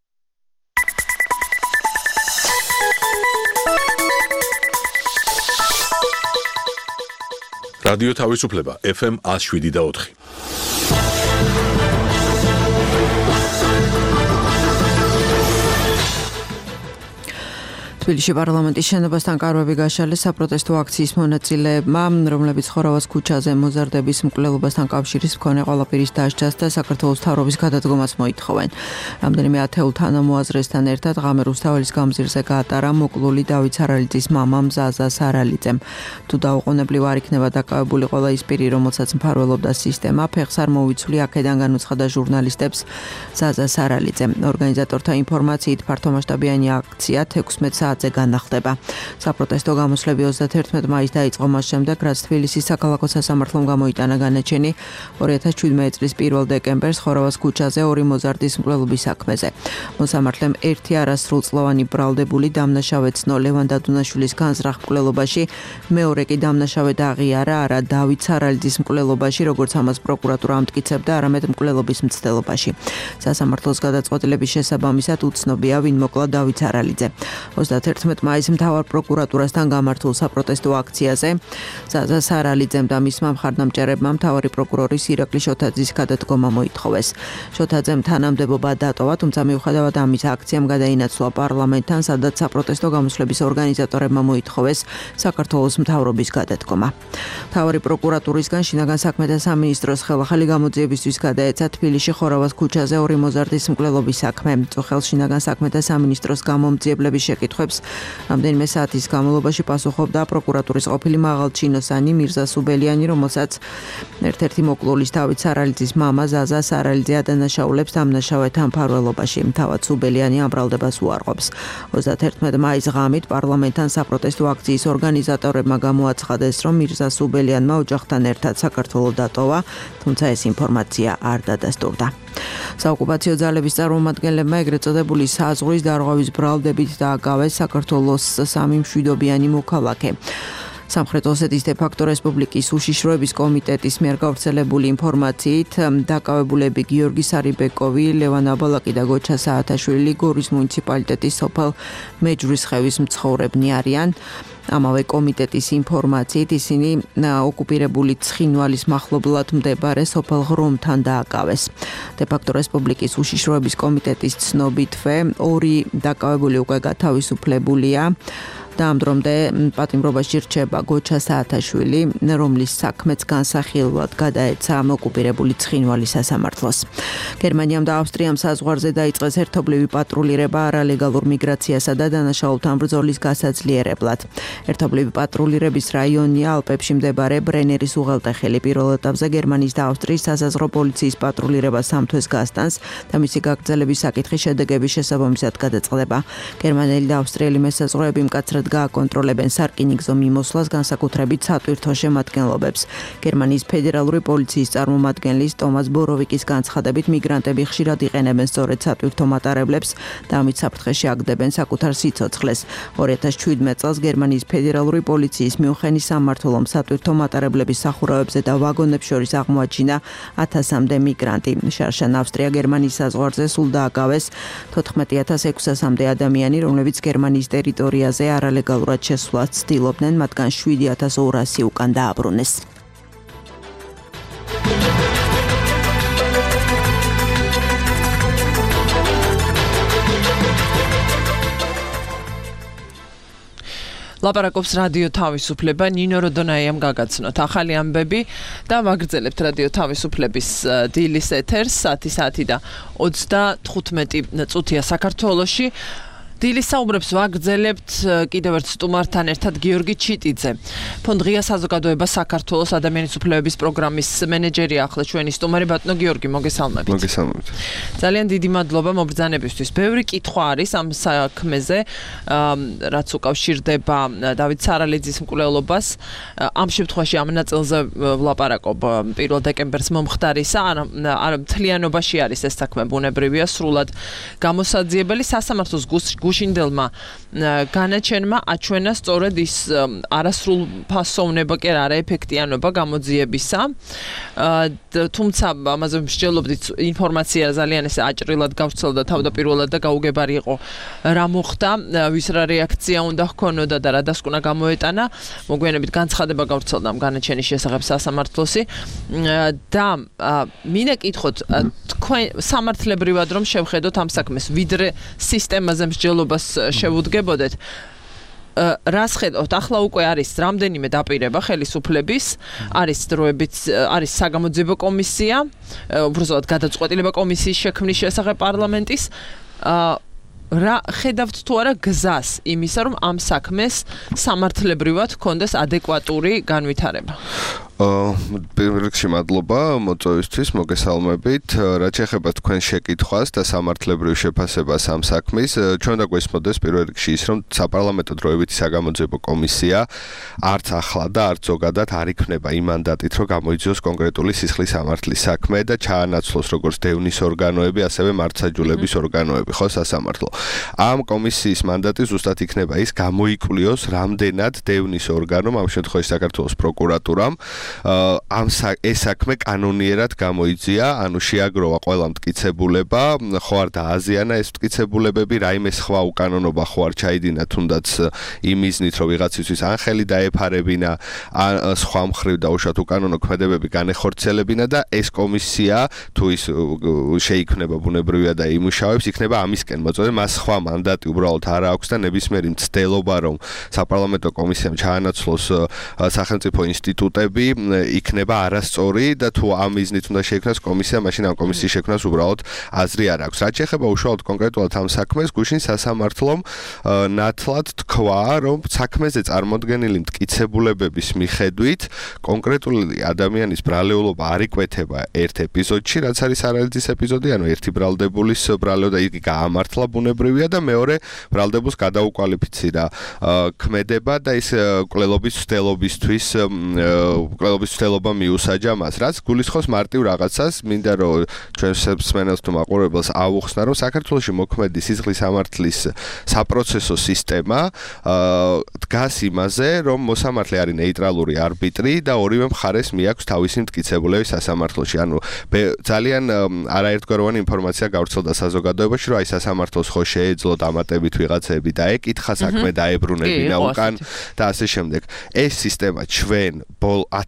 რადიო თავისუფლება FM 107.4 თბილისში პარლამენტის შენობასთან კარვები გაშალეს საპროტესტო აქციის მონაწილეებმა, რომლებიც ხორავას ქუჩაზე მოზარდების მკვლელობასთან კავშირის მქონე ყველაფრის დასჯას და საქართველოს მთავრობის გადადგომას მოითხოვენ. რამდენიმე ათეულ თანამოაზრესთან ერთად ღამე რუსთაველის გამზირზე გაატარა მოკლული დავით სარალიძის მამამ ზაზა სარალიძემ. თუ დაუყოვნებლივ არ იქნება დაკავებული ყველა ის პირი, რომელსაც მფარველობდა სისტემა, ფეხს არ მოუვიცვლი აქედან განუცხადა ჟურნალისტებს ზაზა სარალიძემ. ორგანიზატორთა ინფორმაციით ფართომასშტაბიანი აქცია 16 საათზე განახლდება. საპროტესტო გამოსვლები 31 მაისს დაიწყო მას შემდეგ, რაც თბილისის საქალაქო სასამართლომ გამოიტანა განაჩენი 2017 წლის 1 დეკემბერს ხორავას ქუჩაზე ორი მოზარდის მკვლელობის საქმეზე. მოსამართლემ ერთი არასრულწლოვანი ბრალდებული დამნაშავე ცნო ლევან დადუნაშვილის განზრახ მკვლელობაში, მეორე კი დამნაშავე აღიარა არა დავით სარალიძის მკვლელობაში, როგორც ამას პროკურატურა ამტკიცებდა, არამედ მკვლელობის მცდელობაში. სასამართლოს გადაწყვეტილების შესაბამისად უცნობია, ვინ მოკლა დავით სარალიძე. 31 მაისს მთავარ პროკურატურასთან გამართულ საპროტესტო აქციაზე ზაზა სარალიძემ და მისმა მხარდამჭერებმა მთავარი პროკურორის ირაკლი შოთაძის გადადგომა მოითხოვეს. შოთაძემ თანამდებობა დატოვა, თუმცა მიუხედავად ამისა აქციამ გადაინაცვლა პარლამენტთან, სადაც საპროტესტო გამოსვლების ორგანიზატორებმა მოითხოვეს საქართველოს მთავრობის გადადგომა. მთავარი პროკურატურისგან შინაგან საქმეთა სამინისტროს ხელახალი გამოძიებისთვის გადაეცა თბილისში ხორავას ქუჩაზე ორი მოზარდის მკვლელობის საქმე. წუხელს შინაგან საქმეთა სამინისტროს გამომძიებლების შეკითხვებს რამდენიმე საათის განმავლობაში პასუხობდა პროკურატურის ყოფილი მაღალჩინოსანი მირზა სუბელიანი, რომელსაც ერთ-ერთი მოკლულის დავით სარალიძის მამა ზაზა სარალიძე ადანაშაულებს დამნაშავეთა მფარველობაში. თავად სუბელიანი ამ ბრალდებას უარყოფს. 31 მაისს ღამით პარლამენტთან საპროტესტო აქციის ორგანიზატორებმა გამოაცხადეს, რომ მირზა სუბელიანმა ოჯახთან ერთად საქართველოს დატოვა, თუმცა ეს ინფორმაცია არ დადასტურდა. საოკუპაციო ძალების წარმომადგენლებმა ეგრეთ წოდებული საზღვრის დარღვევის ბრალდებით დააკავეს საქართველოს სამი მშვიდობიანი მოქალაქე. სამხრეთ ოსეთის დე-ფაქტო რესპუბლიკის უშიშროების კომიტეტის მიერ გავრცელებული ინფორმაციით, დაკავებულები გიორგი სარიბეკოვი, ლევან აბალაკი და გოჩა საათაშვილი გორის მუნიციპალიტეტის სოფელ მეჯვრისხევის მცხოვრებნი არიან. ამავე კომიტეტის ინფორმაციით ისინი ოკუპირებული ცხინვალის მახლობლად მდებარე სოფელ ღრომთან დააკავეს. დე-ფაქტო რესპუბლიკის უშიშროების კომიტეტის ცნობითვე, ორი დაკავებული უკვე გათავისუფლებულია. და ამ დრომდე პატიმრობაში რჩება გოჩა საათაშვილი, რომლის საქმეც განსახილვად გადაეცა ოკუპირებული ცხინვალის სასამართლოს. გერმანიამ და ავსტრიამ საზღვარზე დაიწყეს ერთობლივი პატრულირება არალეგალურ მიგრაციასა და დანაშაულთან ბრძოლის გასაძლიერებლად. ერთობლივი პატრულირების რაიონია ალპებში მდებარე ბრენერის უღელტეხილი. პირველ ეტაპზე გერმანიის და ავსტრიის სასაზღვრო პოლიციის პატრულირება 3 თვეს გასტანს და მისი გაგრძელების საკითხი შედეგების შესაბამისად გადაწყდება. გერმანელი და ავსტრიელი მესაზღვრეები მკაცრად გააკონტროლებენ სარკინიგზო მიმოსვლას, განსაკუთრებით სატვირთო შემადგენლობებს. გერმანიის ფედერალური პოლიციის წარმომადგენლის ტომას ბოროვიკის განცხადებით, მიგრანტები ხშირად იყენებენ სწორედ სატვირთო მატარებლებს და ამით საფრთხეში აგდებენ საკუთარ სიცოცხლეს. 2017 წელს გერმანიის ფედერალური პოლიციის მიუხედავად სამმართველომ სატვირთო მატარებლების სახურავებზე და ვაგონებს შორის აღმოაჩინა 1000-მდე მიგრანტი. შარშან ავსტრია-გერმანიის საზღვარზე სულ დააკავეს 14600-მდე ადამიანი, რომლებიც გერმანიის ტერიტორიაზე არალეგალურად შესვლას ცდილობდნენ, მათგან 7200 უკან დააბრუნეს. ლაპარაკობს რადიო თავისუფლება, ნინო როდონაიამ გაგაცნოთ ახალი ამბები და ვაგრძელებთ რადიო თავისუფლების დილის ეთერს 10:00 და 35 წუთია საქართველოში. დილის საუბრებს ვაგრძელებთ კიდევ ერთ სტუმართან ერთად გიორგი ჩიტიძე. ფონდ ღია საზოგადოება საქართველოს ადამიანის უფლებების პროგრამის მენეჯერი ახლა ჩვენი სტუმარი ბატონო გიორგი, მოგესალმებით. მოგესალმებით. ძალიან დიდი მადლობა მობრძანებისთვის. ბევრი კითხვა არის ამ საქმეზე, რაც უკავშირდება დავით სარალიძის მკვლელობას. ამ შემთხვევაში ამ ნაწილზე ვლაპარაკობ 1 დეკემბერს მომხდარისა, არ მთლიანობაში არის ეს საქმე ბუნებრივია, სრულად გამოსაძიებელი. სასამართლოს გუშინდელმა განაჩენმა აჩვენა სწორედ ის არასრულ ფასოვნება კი არა ეფექტიანობა გამოძიებისა. თუმცა ამაზე მსჯელობდით ინფორმაცია ძალიან ესე აჭრილად გავრცელდა თავდაპირველად და გაუგებარი იყო რა მოხდა, ვის რა რეაქცია უნდა ჰქონოდა და რა დასკვნა გამოეტანა. მოგვიანებით განცხადება გავრცელდა ამ განაჩენის შესახებ სასამართლოსი და მინდა კითხოთ თქვენ სამართლებრივად რომ შევხედოთ ამ საქმეს, ვიდრე სისტემაზე მსჯელობას შევუდგებოდეთ. რას ხედავთ? ახლა უკვე არის რამდენიმე დაპირება ხელისუფლების, არის დროებით, არის საგამოძიებო კომისია, უბრალოდ გადაწყვეტილება კომისიის შექმნის შესახებ პარლამენტის. რა ხედავთ თუ არა გზას იმისა, რომ ამ საქმეს სამართლებრივად ჰქონდეს ადეკვატური განვითარება? პირველ რიგში მადლობა მოწვევისთვის, მოგესალმებით. რაც შეეხება თქვენ შეკითხვას და სამართლებრივ შეფასებას ამ საქმის, ჩვენ დაგვესმოდეს პირველ რიგში ის, რომ საპარლამენტო დროებითი საგამოძიებო კომისია არც ახლა და არც ზოგადად არ იქნება იმ მანდატით, რომ გამოიძიოს კონკრეტული სისხლის სამართლის საქმე და ჩაანაცვლოს როგორც დევნის ორგანოები, ასევე მართლმსაჯულების ორგანოები, ხო, სასამართლო. ამ კომისიის მანდატი ზუსტად იქნება ის, გამოიკვლიოს რამდენად დევნის ორგანომ, ამ შემთხვევაში საქართველოს პროკურატურამ ეს საქმე კანონიერად გამოიძია, ანუ შეაგროვა ყველა მტკიცებულება, ხო არ დააზიანა ეს მტკიცებულებები, რაიმე სხვა უკანონობა ხო არ ჩაიდინა თუნდაც იმ მიზნით, რომ ვიღაცისთვის ან ხელი დაეფარებინა, ან სხვა მხრივ დაუშვათ უკანონო ქმედებები განეხორციელებინა და ეს კომისია თუ ის შეიქმნება ბუნებრივია და იმუშავებს, იქნება ამისკენ მოწოდებული, მას სხვა მანდატი უბრალოდ არ აქვს და ნებისმიერი მცდელობა, რომ საპარლამენტო კომისიამ ჩაანაცვლოს სახელმწიფო ინსტიტუტები იქნება არასწორი და თუ ამ მიზნით უნდა შეიქმნას კომისია, მაშინ ამ კომისიის შექმნას უბრალოდ აზრი არ აქვს. რაც შეეხება უშუალოდ კონკრეტულად ამ საქმეს, გუშინ სასამართლომ ნათლად თქვა, რომ საქმეზე წარმოდგენილი მტკიცებულებების მიხედვით კონკრეტული ადამიანის ბრალეულობა არ იკვეთება ერთ ეპიზოდში, რაც არის სარალიძის ეპიზოდი, ანუ ერთი ბრალდებულის ბრალეულობა იგი გაამართლა ბუნებრივია და მეორე ბრალდებულს გადაუკვალიფიცირა ქმედება და ის მკვლელობის ცდელობისთვის მკვლელობის ცდელობა მიუსაჯა მას, რაც გულისხმობს მარტივ რაღაცას, მინდა რომ ჩვენ მსმენელს თუ მაყურებელს აუხსნა, რომ საქართველოში მოქმედი სისხლის სამართლის საპროცესო სისტემა დგას იმაზე, რომ მოსამართლე არის ნეიტრალური არბიტრი და ორივე მხარეს მიაქვს თავისი მტკიცებულები სასამართლოში. ანუ ძალიან არაერთგვაროვანი ინფორმაცია გავრცელდა საზოგადოებაში, რომ აი სასამართლოს ხო შეეძლო დამატებით ვიღაცები დაეკითხა, საქმე დაებრუნებინა უკან და ასე შემდეგ. ეს სისტემა ჩვენ 10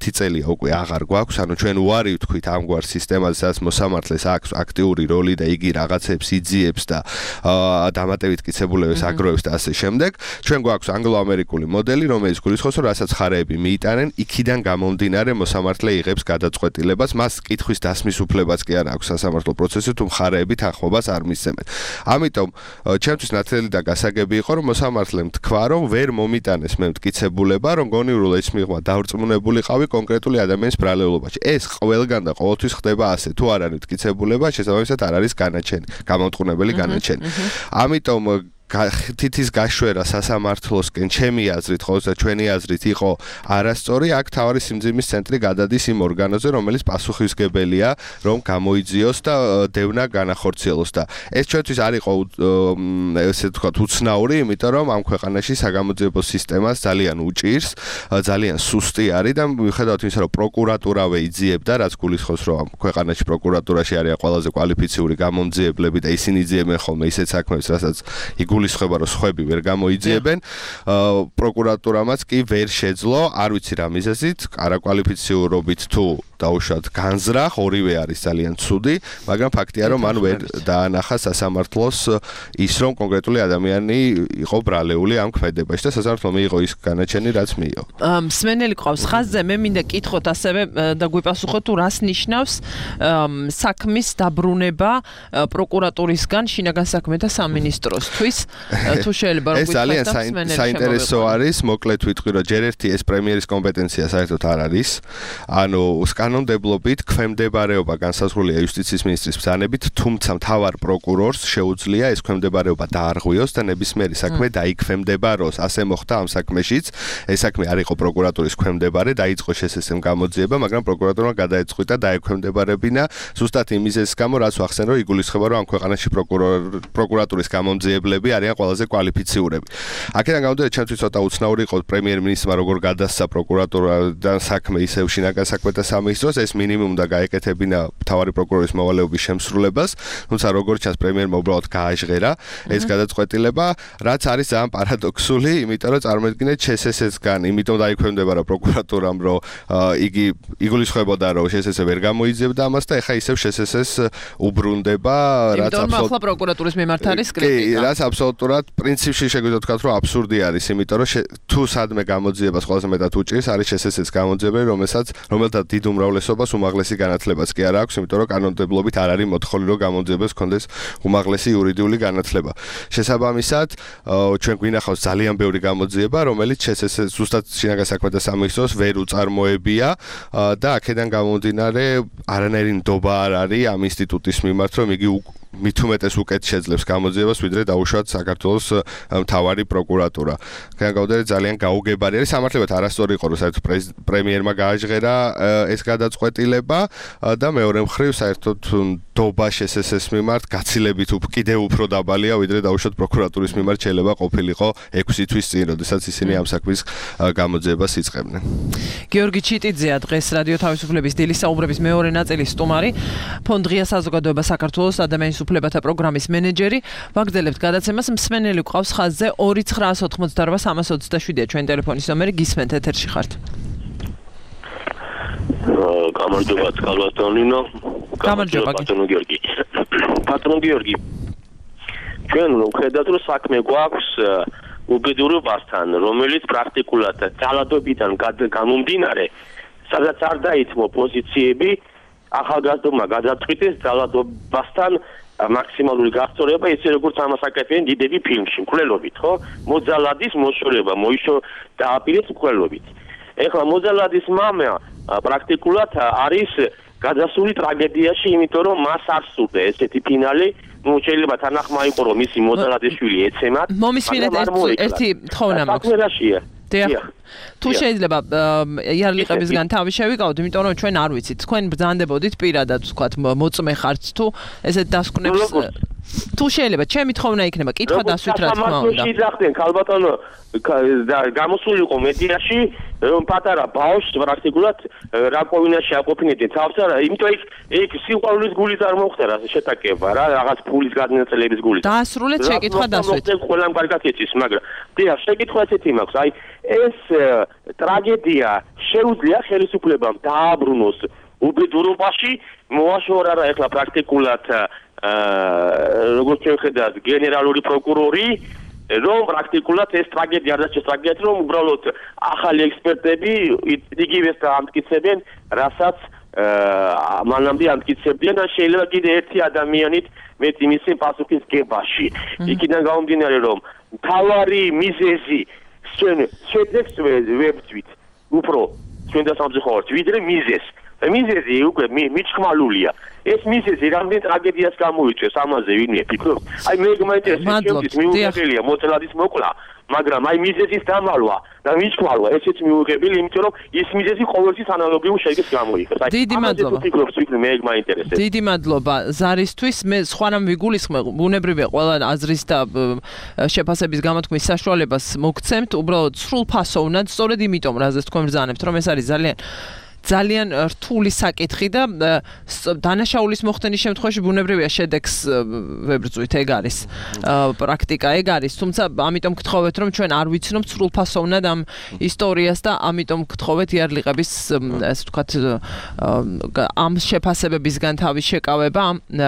1 წელია უკვე აღარ გვაქვს, ანუ ჩვენ უარი ვთქვით ამგვარ სისტემაზე, სადაც მოსამართლეს აქვს აქტიური როლი და იგი რაღაცებს იძიებს და დამატებით კიცებულებებს აგროვებს და ასე შემდეგ. ჩვენ გვაქვს ანგლო-ამერიკული მოდელი, რომელიც გულისხმობს, რომ რასაც ხარეები მიიტანენ, იქიდან გამომდინარე მოსამართლე იღებს გადაწყვეტილებას, მას კითხვის დასმის უფლებაც კი არ აქვს სასამართლო პროცესში, თუ ხარეები თანხმობას არ მისცემენ. ამიტომ ჩემთვის ნათელი და გასაგები იყო, რომ მოსამართლემ თქვა, რომ ვერ მომიტანეს მე მტკიცებულება, რომ გონიურულო ის მიღმა დავრწმუნებულიყავი კონკრეტული ადამიანის ბრალეულობაში. ეს ყველგან და ყოველთვის ხდება ასე. თუ არ არის მტკიცებულება, შესაბამისად არ არის განაჩენი, გამომტყუნებელი განაჩენი. ამიტომ თითის გაშვერა სასამართლოსკენ ჩემი აზრით, ხოლმე ჩვენი აზრით იყო არასწორი, აქ თავარი სიმძიმის ცენტრი გადადის იმ ორგანოზე, რომელიც პასუხისმგებელია, რომ გამოიძიოს და დევნა განახორციელოს და ეს ჩვენთვის არ იყო ესე ვთქვათ უცნაური, იმიტომ რომ ამ ქვეყანაში საგამოძიებო სისტემას ძალიან უჭირს, ძალიან სუსტი არის და მიუხედავად იმისა, რომ პროკურატურავე იძიებდა, რაც გულისხმობს, რომ ამ ქვეყანაში პროკურატურაში არიან ყველაზე კვალიფიციური გამომძიებლები და ისინი იძიებენ ხოლმე ისეთ საქმეებს, რასაც გულისხმობა რომ სხვები ვერ გამოიძიებენ, პროკურატურამაც კი ვერ შეძლო, არ ვიცი რა მიზეზით, არაკვალიფიციურობით თუ დაუშვათ განზრახ, ორივე არის ძალიან ცუდი, მაგრამ ფაქტია რომ მან ვერ დაანახა სასამართლოს ის რომ კონკრეტული ადამიანი იყო ბრალეული ამ ქმედებაში და სასამართლო მიიღო ის განაჩენი, რაც მიიღო. მსმენელი ყავს ხაზზე, მე მინდა კითხოთ ასევე და გვიპასუხოთ თუ რას ნიშნავს საქმის დაბრუნება პროკურატურისგან შინაგან საქმეთა სამინისტროსთვის. თუ შეიძლება რომ გითხრათ და მსმენელი საინტერესო არის, მოკლედ ვიტყვი რომ ჯერ ერთი ეს პრემიერის კომპეტენცია საერთოდ არ არის. ანუ კანონმდებლობით ქვემდებარეობა განსაზღვრულია იუსტიციის მინისტრის ბრძანებით, თუმცა მთავარ პროკურორს შეუძლია ეს ქვემდებარეობა დაარღვიოს და ნებისმიერი საქმე დაიქვემდებაროს. ასე მოხდა ამ საქმეშიც. ეს საქმე არ იყო პროკურატურის ქვემდებარე, დაიწყო შესესემ გამოძიება, მაგრამ პროკურატურა გადაეწყვიტა დაექვემდებარებინა ზუსტად იმ მიზეზის გამო, რაც ვახსენე, რომ იგულისხმება, რომ ამ ქვეყანაში პროკურატურის გამომძიებლები არიან ყველაზე კვალიფიციურები. აქედან გამომდინარე, ჩემთვის ცოტა უცნაური იყო პრემიერ-მინისტრმა როგორ გადასცა პროკურატურიდან საქმე ისევ შინაგან საქმეთა სამინისტროს, ეს მინიმუმ და გაეკეთებინა მთავარი პროკურორის მოვალეობის შემსრულებას, თუმცა როგორც ჩანს პრემიერმა უბრალოდ გააჟღერა ეს გადაწყვეტილება, რაც არის ძალიან პარადოქსული, იმიტომ რომ წარმოედგინეთ ČSS-სგან, იმიტომ დაიქვემდებარა პროკურატურამ, რომ იგი იგულისხმებოდა, რომ ČSS ვერ გამოიძიებდა ამას და ეხა ისევ ČSS-ს უბრუნდება, რაც აბსოლუტურად ახლა პროკურატურის მიმართ არის კრიტიკა. რაც აბსოლუტურად პრინციპში შეგვიძლია ვთქვათ, რომ აბსურდი არის, იმიტომ რომ თუ სადმე გამოძიებას ყველაზე მეტად უჭირს, არის ČSS-ს გამოძიებელი, რომელთა დიდ უმრავლესობას უმაღლესი განათლებაც კი არ აქვს, იმიტომ რომ კანონმდებლობით არ არის მოთხოვილი, რომ გამოძიებას ჰქონდეს უმაღლესი იურიდიული განათლება. შესაბამისად, ჩვენ გვინახავს ძალიან ბევრი გამოძიება, რომელიც ČSS-ს ზუსტად შინაგან საქმეთა სამინისტროს ვერ უწარმოებია და აქედან გამომდინარე არანაირი ნდობა არ არის ამ ინსტიტუტის მიმართ, რომ იგი მით უმეტეს უკეთ შეძლებს გამოძიებას, ვიდრე დაუშვათ საქართველოს მთავარი პროკურატურა. განსაკუთრებით ძალიან გაუგებარი არის. სამართლებრივად არასწორი იყო, რომ საერთოდ პრემიერმა გააჟღერა ეს გადაწყვეტილება და მეორე მხრივ საერთოდ ნდობა ČSS-ს მიმართ გაცილებით კიდევ უფრო დაბალია, ვიდრე დაუშვათ პროკურატურის მიმართ შეიძლება ყოფილიყო 6 თვის წინ, როდესაც ისინი ამ საქმის გამოძიებას იწყებდნენ. გიორგი ჩიტიძეა დღეს რადიო თავისუფლების დილის საუბრების მეორე ნაწილის სტუმარი, ფონდ ღია საზოგადოება საქართველოს ადამიანის უფლებათა პროგრამის მენეჯერი. ვაგრძელებთ გადაცემას, მსმენელი ყავს ხაზზე 2988327-ია ჩვენი ტელეფონის ნომერი, გისმენთ ეთერში ხართ. გამარჯობა კალვატონინო. გამარჯობა გიორგი. პატრონ გიორგი. ჩვენ ვხედავთ, რომ საქმე გვაქვს უბედურებასთან, რომელიც პრაქტიკულად ძალადობიდან გამომდინარე, სადაც არ დაითმო პოზიციები, ახალგაზრდობმა გადაწყვიტეს ძალადობასთან მაქსიმალური გასწორება, ისე როგორც ამასაკეთებენ დიდები ფილმში, მკვლელობით, ხო? მოძალადის მოშორება, დააპირეს მკვლელობით. ეხლა მოძალადის მამა პრაქტიკულად არის გადასული ტრაგედიაში, იმიტომ რომ მას არ სურდა ესეთი ფინალი, შეიძლება თანახმა იყო რომ მისი მოძალადის შვილი ეცემათ. მომისმინეთ ერთი თხოვნა მაქვს. დიახ. თუ შეიძლება იარლიყებისგან თავი შევიკავოთ, იმიტომ რომ ჩვენ არ ვიცით, თქვენ ბრძანდებოდით პირადად, ვთქვათ, მოწმე ხართ თუ ესეთ დასკვნებს თუ შეიძლება ჩემი თხოვნა იქნება კითხვა დასვით რა თქმა უნდა. იძახდნენ ქალბატონო გამოსულიყო მედიაში პატარა ბავშვს პრაქტიკულად რაყოვინაში აკოფინებდნენ თავს არა იმიტომ იქ სიყვარულის გული წარმოხდა რა შეტაკება რა რაღაც ფულის გადმოცემების გული დაასრულეთ შეკითხვა დასვით ყველამ კარგად იცის მაგრამ დიახ შეკითხვა ესეთი მაქვს აი ეს ტრაგედია შეუძლია ხელისუფლებამ დააბრუნოს უბედურობაში მოაშორა რა ეხლა პრაქტიკულად როგორც შეხედათ გენერალური პროკურორი რომ პრაქტიკულად ეს ტრაგედია არ დაჩეს ტრაგედია რომ უბრალოდ ახალი ექსპერტები იგივეს ამტკიცებენ რასაც მანამდე ამტკიცებდნენ და შეიძლება კიდე ერთი ადამიანით მეტი მისი პასუხის გებაში იქიდან გამომდინარე რომ თავარი მიზეზი შედეგს ვებწვით უფრო ჩვენ და სამწუხაროდ ვიდრე მიზეზი უკვე მიჩხმალულია ეს მიზეზი რამდენ ტრაგედიას გამოიწვევს ამაზე ვინმე ფიქრობ აი მე მაინტერესებს მიუღებელია მოწელადის მოკლა მაგრამ აი მიზეზის დამალვა და მიჩხმალვა ესეც მიუღებელი იმიტომ რომ ის მიზეზი ყოველთვის ანალოგიურ შედეგს გამოიწვევს აი დიდი მადლობა ფიქრობ მე მაინტერესებს დიდი მადლობა ზარისთვის მე სხვა რამ ვიგულისხმე ბუნებრივია ყველა აზრის და შეფასების გამოთქმის საშუალებას მოგცემთ უბრალოდ სრულფასოვნად სწორედ იმიტომ რაზეც თქვენ ბრძანებთ რომ ეს არის ძალიან რთული საკითხი და დანაშაულის მოხდენის შემთხვევაში ბუნებრივია შედეგს ვებრძვით ეგ არის პრაქტიკა ეგ არის თუმცა ამიტომ გთხოვეთ რომ ჩვენ არ ვიცნობთ სრულფასოვნად ამ ისტორიას და ამიტომ გთხოვეთ იარლიყების ასე ვთქვათ ამ შეფასებებისგან თავის შეკავება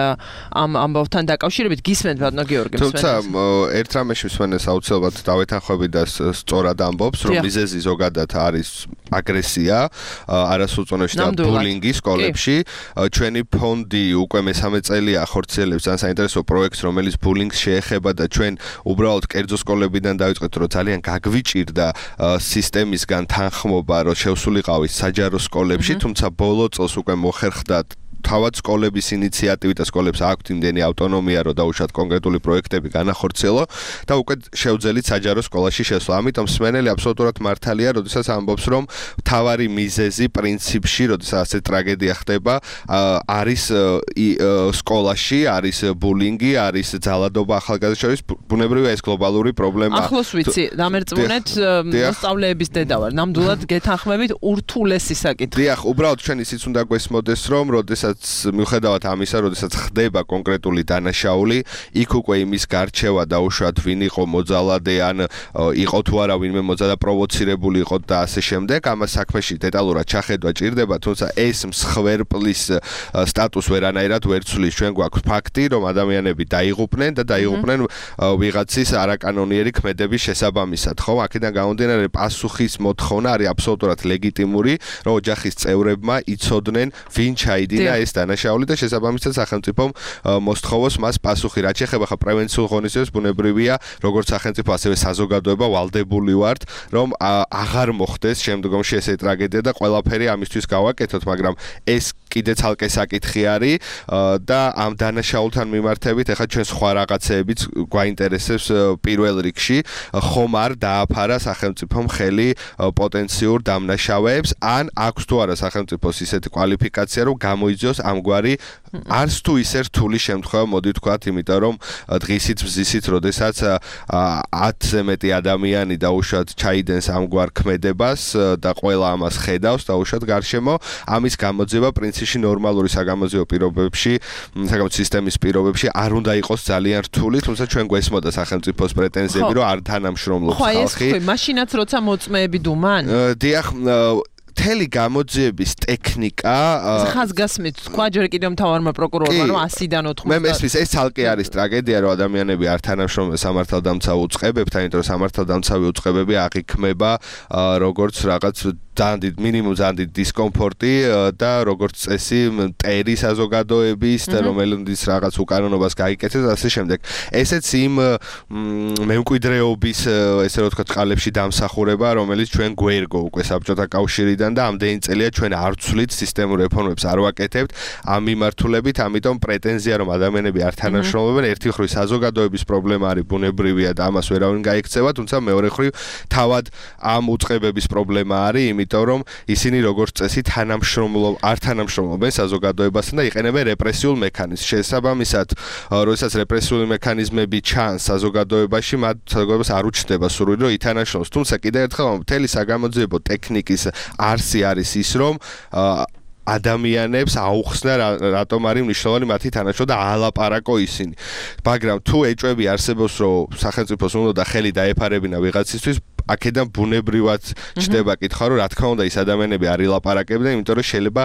ამ ამბავთან დაკავშირებით გისმენთ ბატონო გიორგი თუმცა ერთ რამეში მსმენელს აუცილებლად დავეთანხმები და სწორად ამბობს რომ მიზეზი ზოგადად არის აგრესია არასრულწლოვანში და ბულინგი სკოლებში ჩვენი ფონდი უკვე მე-13 წელია ახორციელებს ძალიან საინტერესო პროექტს რომელიც ბულინგს შეეხება და ჩვენ უბრალოდ კერძო სკოლებიდან დავიწყეთ რომ ძალიან გაგვიჭირდა სისტემისგან თანხმობა რომ შევსულიყავით საჯარო სკოლებში თუმცა ბოლო წელს უკვე მოხერხდა თავად სკოლების ინიციატივით და სკოლებს აქვთ იმდენი ავტონომია რომ დაუშვათ კონკრეტული პროექტები განახორციელო და უკვე შევძელით საჯარო სკოლაში შესვლა. ამიტომ მსმენელი აბსოლუტურად მართალია, როდესაც ამბობს რომ თავარი მიზეზი პრინციპში, როდესაც ასე ტრაგედია ხდება, არის სკოლაში, არის ბულინგი, არის ძალადობა ახალგაზრდებს შორის, ბუნებრივია ეს გლობალური პრობლემაა. ახლოს ვიცი, დამერწმუნეთ მოსწავლეების დედა ვარ. ნამდვილად გეთანხმებით ურთულესი საკითხი. დიახ, უბრალოდ ჩვენ ისიც უნდა გვესმოდეს რომ როდესაც მიუხედავად ამისა, როდესაც ხდება კონკრეტული დანაშაული, იქ უკვე იმის გარჩევა დაუშვათ ვინ იყო მოძალადე ან იყო თუ არა ვინმე მოძალადე პროვოცირებული იყო და ასე შემდეგ, ამას საქმეში დეტალურად ჩახედვა ჭირდება, თუმცა ეს მსხვერპლის სტატუს ვერანაირად ვერ ცვლის. ჩვენ გვაქვს ფაქტი, რომ ადამიანები დაიღუპნენ და დაიღუპნენ ვიღაცის არაკანონიერი ქმედების შესაბამისად, ხო? აქედან გამომდინარე პასუხის მოთხოვნა არის აბსოლუტურად ლეგიტიმური, რომ ოჯახის წევრებმა იცოდნენ ვინ ჩაიდინა ეს დანაშაული და შესაბამისად სახელმწიფომ მოსთხოვოს მას პასუხი. რაც შეეხება ხა პრევენციულ ღონისძიებებს, ბუნებრივია, როგორც სახელმწიფო, ასევე საზოგადოება ვალდებული ვართ, რომ აღარ მოხდეს შემდგომში ესე ტრაგედია და ყველაფერი ამისთვის გავაკეთოთ, მაგრამ ეს კიდე ცალკე საკითხი არის და ამ დანაშაულთან მიმართებით ეხლა ჩვენ სხვა რაღაცეებიც გვაინტერესებს პირველ რიგში, ხომ არ დააფარა სახელმწიფომ ხელი პოტენციურ დამნაშავეებს, ან აქვს თუ არა სახელმწიფოს ისეთი კვალიფიკაცია, რომ გამოიძიოს ამგვარი არც თუ ისე რთული შემთხვევა, მოდი ვთქვათ, იმიტომ რომ დღისით მზისით, როდესაც 10-ზე მეტი ადამიანი დაუშვათ ჩაიდენს ამგვარ ქმედებას და ყველა ამას ხედავს დაუშვათ გარშემო, ამის გამოძიება პრინციპში ნორმალური საგამოძიებო პირობებში, საგამოძიებო სისტემის პირობებში არ უნდა იყოს ძალიან რთული, თუმცა ჩვენ გვესმოდა სახელმწიფოს პრეტენზიები, რომ არ თანამშრომლობს ხალხი. ხო, მაშინაც როცა მოწმეები დუმან? დიახ, მთელი გამოძიების ტექნიკა ხაზგასმით თქვა ჯერ კიდევ მთავარმა პროკურორმა რომ 100-დან 80 მე მესმის ეს ცალკე არის ტრაგედია რომ ადამიანები არ თანამშრომლობენ სამართალდამცავ უწყებებთან, იმიტომ რომ სამართალდამცავი უწყებები აღიქმება როგორც რაღაც ძალიან დიდ მინიმუმ ძალიან დიდ დისკომფორტი და როგორც წესი მტერი საზოგადოების და რომელიც რაღაც უკანონობას გაიკეთებს და ასე შემდეგ. ესეც იმ მემკვიდრეობის ესე რომ ვთქვათ წყალებში დამსახურება, რომელიც ჩვენ გვერგო უკვე საბჭოთა კავშირიდან და ამდენი წელია ჩვენ არ ვცვლით სისტემურ რეფორმებს არ ვაკეთებთ ამ მიმართულებით, ამიტომ პრეტენზია რომ ადამიანები არ თანამშრომლობენ, ერთი მხრივ საზოგადოების პრობლემა არის ბუნებრივია და ამას ვერავინ გაიქცევა, თუმცა მეორე მხრივ თავად ამ უწყებების პრობლემა არის, იმიტომ რომ ისინი როგორც წესი არ თანამშრომლობენ საზოგადოებასთან და იყენებენ რეპრესიულ მექანიზმს. შესაბამისად, როდესაც რეპრესიული მექანიზმები ჩანს საზოგადოებაში, მათ საზოგადოებას არ უჩნდება სურვილი, რომ ითანაშრომოს. თუმცა კიდევ ერთხელ მთელი საგამოძიებო ტექნიკის არსი არის ის, რომ ადამიანებს აუხსნა რატომ არის მნიშვნელოვანი მათი თანაშრომი და ალაპარაკო ისინი. მაგრამ თუ ეჭვები არსებობს, რომ სახელმწიფოს უნდა ხელი დაეფარებინა ვიღაცისთვის, აქედან ბუნებრივად ჩდება კითხვა, რომ რა თქმა უნდა ის ადამიანები არ ილაპარაკებდნენ, იმიტომ რომ შეიძლება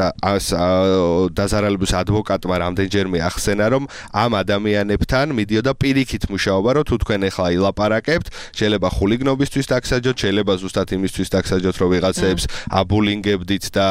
დაზარალების ადვოკატმა რამდენჯერმე ახსენა, რომ ამ ადამიანებთან მიდიოდა პირიქით მუშაობა, რომ თუ თქვენ ახლა ილაპარაკებთ, შეიძლება ხულიგნობისთვის დაგსაჯოთ, შეიძლება ზუსტად იმისთვის დაგსაჯოთ, რომ ვიღაცებს აბულინგებდით და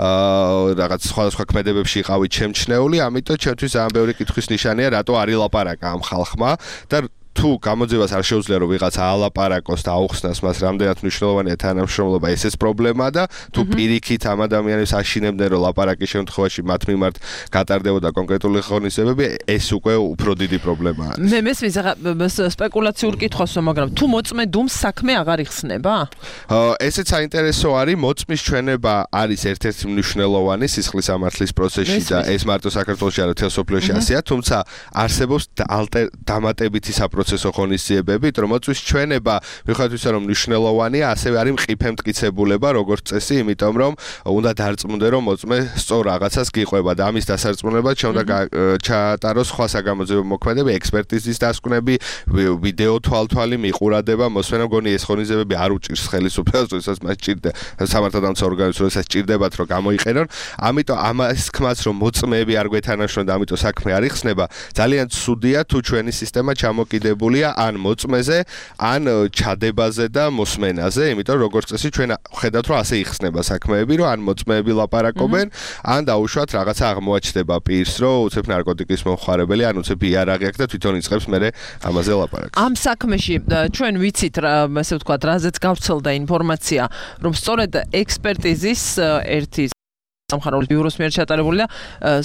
რაღაც სხვადასხვა ქმედებებში იყავით შემჩნეული, ამიტომ ჩემთვის ძალიან ბევრი კითხვის ნიშანია, რატო არ ილაპარაკა ამ ხალხმა და თუ გამოძიებას არ შეუძლია რომ ვიღაცა ალაპარაკოს და აუხსნას მას რამდენად მნიშვნელოვანია თანამშრომლობა ესეც პრობლემაა და თუ პირიქით ამ ადამიანებს აშინებდნენ რომ ლაპარაკის შემთხვევაში მათ მიმართ გატარდებოდა კონკრეტული ღონისძიებები ეს უკვე უფრო დიდი პრობლემაა. მე მესმის სპეკულაციურ კითხვასო, მაგრამ თუ მოწმე დუმს საქმე აღარ იხსნება? ესეც საინტერესო არის, მოწმის ჩვენება არის ერთ-ერთი მნიშვნელოვანი სისხლის სამართლის პროცესში და ეს მარტო საქართველოში არა, მთელ სოფლიოში ასეა, თუმცა არსებობს დამატებითი საპროცესო ღონისძიებები, რომ მოწმის ჩვენება მიუხედავად იმისა, რომ მნიშვნელოვანია, ასევე არის მყიფე მტკიცებულება, როგორც წესი, იმიტომ რომ უნდა დარწმუნდე, რომ მოწმე სწორ რაღაცას გიყვება და ამის დასარწმუნებლად უნდა ჩაატაროს სხვა საგამოძიებო მოქმედებები, ექსპერტიზის დასკვნები, ვიდეო თვალთვალი, მიყურადება, მოსვენა მგონი ეს ღონისძიებები არ უჭირს ხელისუფლებას, როდესაც მას ჭირდება სამართალდამცავ ორგანოს, როდესაც ჭირდებათ, რომ გამოიყენონ. ამიტომ ამას ხმას, რომ მოწმეები არ გვეთანაშრომლენ და ამიტომ საქმე არ იხსნება, ძალიან ცუდია თუ ჩვენი სისტემა ჩამოკიდებულია ან მოწმეზე, ან ჩადებაზე და მოსმენაზე, იმიტომ როგორც წესი ჩვენ ხედავთ, რომ ასე იხსნება საქმეები, რომ ან მოწმეები ლაპარაკობენ, ან დაუშვათ რაღაცა აღმოაჩნდება პირს, რომ უცებ ნარკოტიკის მომხმარებელი, ან უცებ იარაღი აქვს და თვითონ იწყებს მერე ამაზე ლაპარაკს. ამ საქმეში ჩვენ ვიცით, ასე ვთქვათ, რაზეც გავრცელდა ინფორმაცია, რომ სწორედ ექსპერტიზის ერთი სამხაროლის ბიუროს მიერ ჩატარებული და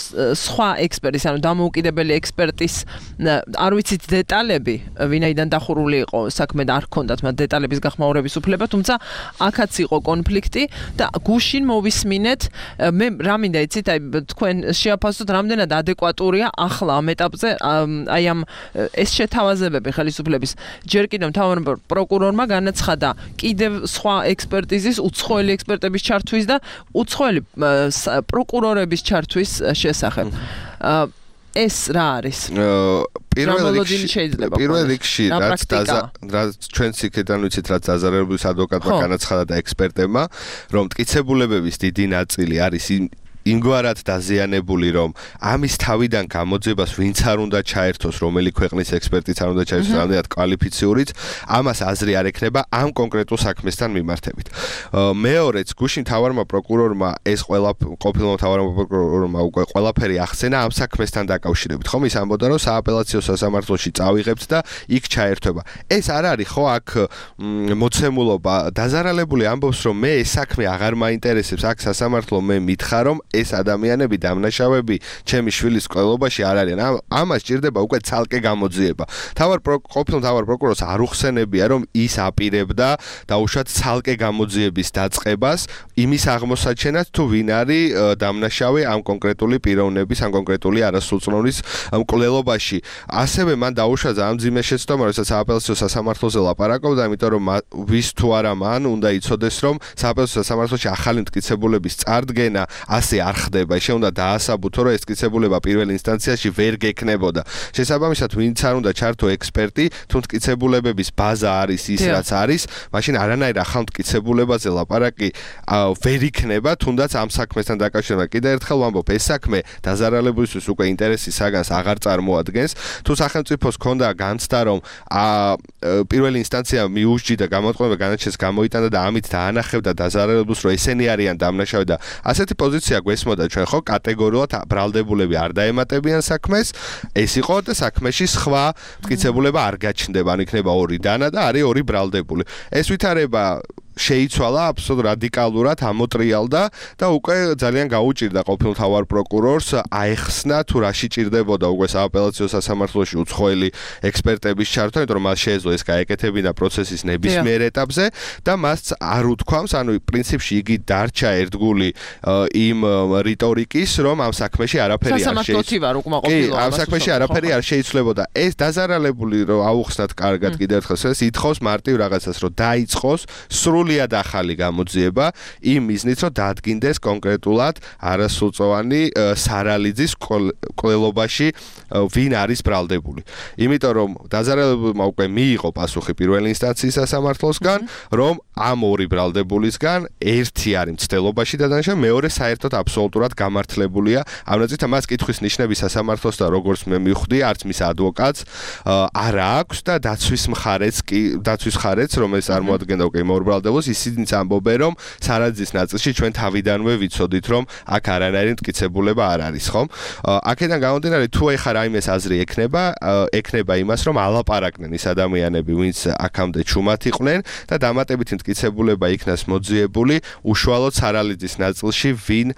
სხვა ექსპერტის, ანუ დამოუკიდებელი ექსპერტის არ ვიცით დეტალები, ვინაიდან დახურული იყო საქმე და არ ჰქონდათ მათ დეტალების გახმაურების უფლება, თუმცა აქაც იყო კონფლიქტი და გუშინ მოვისმინეთ, მე რა მინდა იცით, აი თქვენ შეაფასოთ, რამდენად ადეკვატურია ახლა ამ ეტაპზე აი ამ ეს შეთავაზებები ხელისუფლების. ჯერ კიდევ მთავარ პროკურორმა განაცხადა კიდევ სხვა ექსპერტიზის, უცხოელი ექსპერტების ჩართვის და უცხოელი პროკურორების ჩართვის შესახებ. ეს რა არის? პირველ რიგში რაც ჩვენც იქიდან ვიცით, რაც დაზარალების ადვოკატმა განაცხადა და ექსპერტებმა, რომ მტკიცებულებების დიდი ნაწილი არის იმგვარად დაზიანებული, რომ ამის თავიდან გამოძებას ვინც არ უნდა ჩაერთოს, რომელი ქვეყნის ექსპერტიც არ უნდა ჩაერთოს, რამდენად კვალიფიციურიც, ამას აზრი არ ექნება ამ კონკრეტულ საქმესთან მიმართებით. მეორეც, გუშინ მთავარმა პროკურორმა ეს ყოფილმა მთავარმა პროკურორმა უკვე ყველაფერი ახსენა ამ საქმესთან დაკავშირებით. ხომ ის ამბობდა, რომ სააპელაციო სასამართლოში წავიღებთ და იქ ჩაერთვება. ეს არ არის ხო აქ მოცემულობა. დაზარალებული ამბობს, რომ მე ეს საქმე აღარ მაინტერესებს, აქ სასამართლო მე მითხრა, რომ ეს ადამიანები დამნაშავეები ჩემი შვილის ყოლობაში არ არიან. ამას ჭირდება უკვე ცალკე გამოძიება. ყოფილ მთავარ პროკურორს არ უხსენებია, რომ ის აპირებდა დაუშვათ ცალკე გამოძიების დაწყებას, იმის აღმოსაჩენად, თუ ვინ არის დამნაშავე ამ კონკრეტული პიროვნების, ამ კონკრეტული არასრულწლოვნის მკვლელობაში. ასევე მან დაუშვა ძალიან მძიმე შეცდომა, როდესაც სააპელაციო სასამართლოზე ლაპარაკობდა, იმიტომ რომ ვის თუ არა მან უნდა იცოდეს, რომ სააპელაციო სასამართლოში ახალი მტკიცებულების წარდგენა ასე არ ხდება, შეუნდა დაასაბუთო, რომ ეს მტკიცებულება პირველ ინსტანციაში ვერ გექნებოდა. შესაბამისად, ვინც არ უნდა ჩართო ექსპერტი, თუ მტკიცებულებების ბაზა არის ის, რაც არის, მაშინ არანაირ ახალ მტკიცებულებაზე ლაპარაკი ვერ იქნება, თუნდაც ამ საქმესთან დაკავშირებით. კიდევ ერთხელ ვამბობ, ეს საქმე დაზარალებულისთვის უკვე ინტერესის საგანს აღარ წარმოადგენს. თუ სახელმწიფოს ჰქონდა განცდა, რომ პირველი ინსტანცია მიუსჯიდა გამოთქმულება განაჩენს გამოიტანა და ამით დაანახებდა დაზარალებულს, რომ ესენი არიან დამნაშავე და ასეთი პოზიცია გვესმოდა ჩვენ ხო კატეგორიულად ბრალდებულები არ დაემატებიან საქმეს, ეს იყო და საქმეში სხვა მტკიცებულება არ გაჩნდება, ან იქნება ორი დანა და არის ორი ბრალდებული. ეს ვითარება შეიცვალა აბსოლუტურად რადიკალურად ამოტრიალდა და უკვე ძალიან გაუჭირდა ყოფილ მთავარ პროკურორს აეხსნა თუ რაში ჭირდებოდა უკვე სააპელაციო სასამართლოში უცხოელი ექსპერტების ჩართვა, იმიტომ რომ მას შეეძლო ეს გაეკეთებინა პროცესის ნებისმიერ ეტაპზე და მას არ უთქვამს, ანუ პრინციპში იგი დარჩა ერთგული იმ რიტორიკის, რომ ამ საქმეში არაფერი არ შეიცვლებოდა. ამ საქმეში არაფერი არ შეიცვლებოდა. ეს დაზარალებული რომ აუხსნათ კარგად კიდევ ერთხელ ეს ითხოვს მარტივ რაღაცას, რომ დაიწყოს სრულიად ახალი გამოძიება იმ მიზნით, რომ დადგინდეს კონკრეტულად არასრულწლოვანი სარალიძის კვლელობაში ვინ არის ბრალდებული. იმიტომ რომ დაზარალებულმა უკვე მიიღო პასუხი პირველი ინსტანციის სასამართლოსგან, რომ ამ ორი ბრალდებულისგან ერთი არის მცდელობაში დადანაშაული, მეორე საერთოდ აბსოლუტურად გამართლებულია. ამაზე მას კითხვის ნიშნები სასამართლოს და როგორც მე მივხვდი, არც მის ადვოკატს არ აქვს და დაცვის მხარეც, რომელიც წარმოადგენდა უკვე იმ ორ ბრალდებულს, ისინიც ამბობენ, რომ სარალიძის ნაწილში ჩვენ თავიდანვე ვიცოდით, რომ აქ არანაირი მტკიცებულება არ არის, ხომ? აქედან გამომდინარე, თუ ეხა რაიმეს აზრი ექნება იმას, რომ ალაპარაკნენ ის ადამიანები, ვინც აქამდე ჩუმად იყვნენ და დამატებითი მტკიცებულება იქნას მოძიებული უშუალოდ სარალიძის ნაწილში, ვინ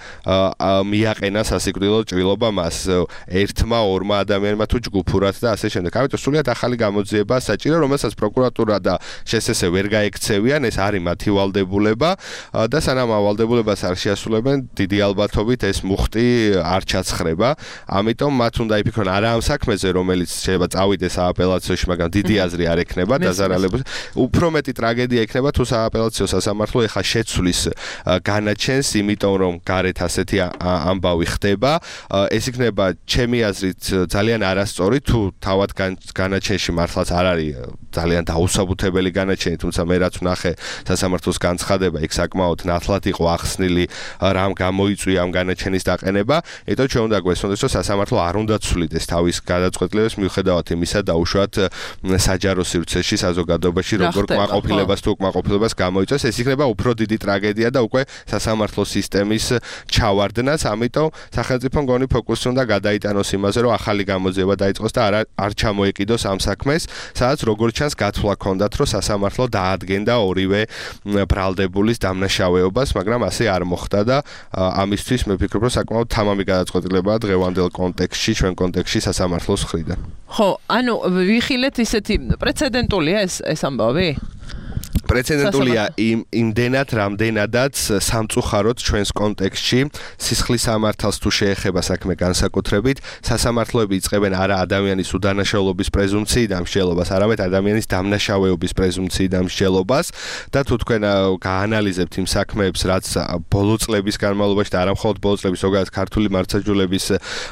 მიაყენა სასიკვდილო ჭრილობა მას ერთმა, ორმა ადამიანმა თუ ჯგუფურად და ასე შემდეგ. ამიტომ სრულიად ახალი გამოძიება საჭირო, რომელსაც პროკურატურა და შსს ვერ გაექცევიან, ეს არის მათი ვალდებულება და სანამ ამ ვალდებულებას არ შეასრულებენ, დიდი ალბათობით ეს მუხტი არ ჩაცხრება. ამიტომ მათ უნდა იფიქრონ არა ამ საქმეზე, რომელიც შეიძლება წავიდეს სააპელაციოში, მაგრამ დიდი აზრი არ ექნება დაზარალების. უფრო მეტი ტრაგედია ექნება თუ სააპელაციო სასამართლო ეხა შეცვლის განაჩენს, იმიტომ რომ გარეთ ასეთი ამბავი ხდება. ეს იქნება ჩემი აზრით ძალიან არასწორი, თუ თავად განაჩენში მართლაც არ არის ძალიან დაუსაბუთებელი განაჩენი, თუმცა მე რაც ვნახე სასამართლოს განცხადება, იქ საკმაოდ ნათლად იყო ახსნილი რამ გამოიწვია ამ განაჩენის დაყენება. ეტო ჩვენ უნდა გვესწროს, რომ სასამართლო არ უნდა ცვლიდეს თავის გადაწყვეტილებას მიუხედავად იმისა, დაუშვათ საჯარო სივრცეში საზოგადოებაში როგორ კმაყოფილებას თუ უკმაყოფილებას გამოიწვევს. ეს იქნება უფრო დიდი ტრაგედია და უკვე სასამართლო სისტემის ჩავარდნაც. ამიტომ სახელმწიფო მგონი ფოკუსი უნდა გადაიტანოს იმაზე, რომ ახალი გამოძიება დაიწყოს და არ ჩამოეკიდოს ამ საქმეს, სადაც როგორც ჩანს გათვლა ჰქონდათ, რომ სასამართლო დაადგენდა ორივე ბრალდებულის დამნაშავეობას, მაგრამ ასე არ მოხდა და ამისთვის მე ვფიქრობ, რომ საკმაოდ თამამი გადაწყვეტილებაა დღევანდელ კონტექსტში, ჩვენ კონტექსტში სასამართლოს მხრიდან. ხო, ანუ ვიხილეთ ისეთი პრეცედენტულია ეს ამბავი? პრეცედენტულია იმდენად, რამდენადაც სამწუხაროდ ჩვენს კონტექსტში სისხლის სამართალს თუ შეეხება საქმე განსაკუთრებით, სასამართლოები იწყებენ არა ადამიანის უდანაშაულობის პრეზუმპციიდან მსჯელობას, არამედ ადამიანის დამნაშავეობის პრეზუმპციიდან მსჯელობას და თუ თქვენ გაანალიზებთ იმ საქმეებს, რაც ბოლო წლების განმავლობაში და არა მხოლოდ ბოლო წლების, ზოგადად ქართული მართლმსაჯულების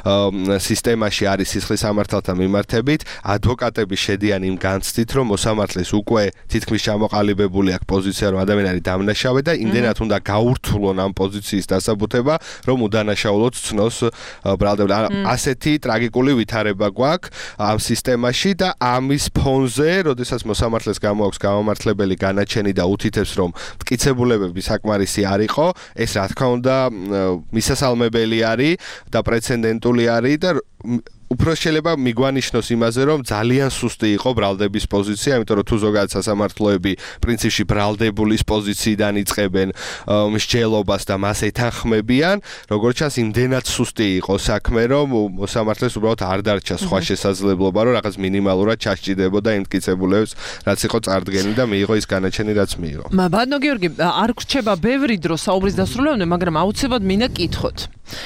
სისტემაში არის სისხლის სამართალთან მიმართებით, ადვოკატები შედიან იმ განცდით, რომ მოსამართლეს უკვე თითქმის ჩამოყალიბებული აქვს პოზიცია, რომ ადამიანი დამნაშავე და იმდენად უნდა გაურთულონ ამ პოზიციის დასაბუთება, რომ უდანაშაულოდ ცნოს ბრალდებულს. ასეთი ტრაგიკული ვითარება გვაქვს ამ სისტემაში და ამის ფონზე, როდესაც მოსამართლეს გამოაქვს გამომართლებელი განაჩენი და უთითებს, რომ მტკიცებულებები საკმარისი არ იყო, ეს რა თქმა უნდა მისასალმებელი არის და პრეცედენტული არის და უფრო შეიძლება მიგვანიშნოს იმაზე, რომ ძალიან სუსტი იყო ბრალდების პოზიცია, იმიტომ რომ თუ ზოგადად სასამართლოები პრინციპში ბრალდებულის პოზიციიდან იწყებენ მსჯელობას და მას ეთანხმებიან, როგორც ჩანს, იმდენად სუსტი იყო საქმე, რომ მოსამართლეს უბრალოდ არ დარჩა სხვა შესაძლებლობა, რომ რაღაც მინიმალურად ჩასჭიდებოდა იმ მტკიცებულებს, რაც იყო წარდგენილი და მიიღო ის განაჩენი, რაც მიიღო. ბატონო გიორგი, არ გრჩება ბევრი დრო საუბრის დასრულებამდე, მაგრამ აუცილებლად მინდა კითხოთ.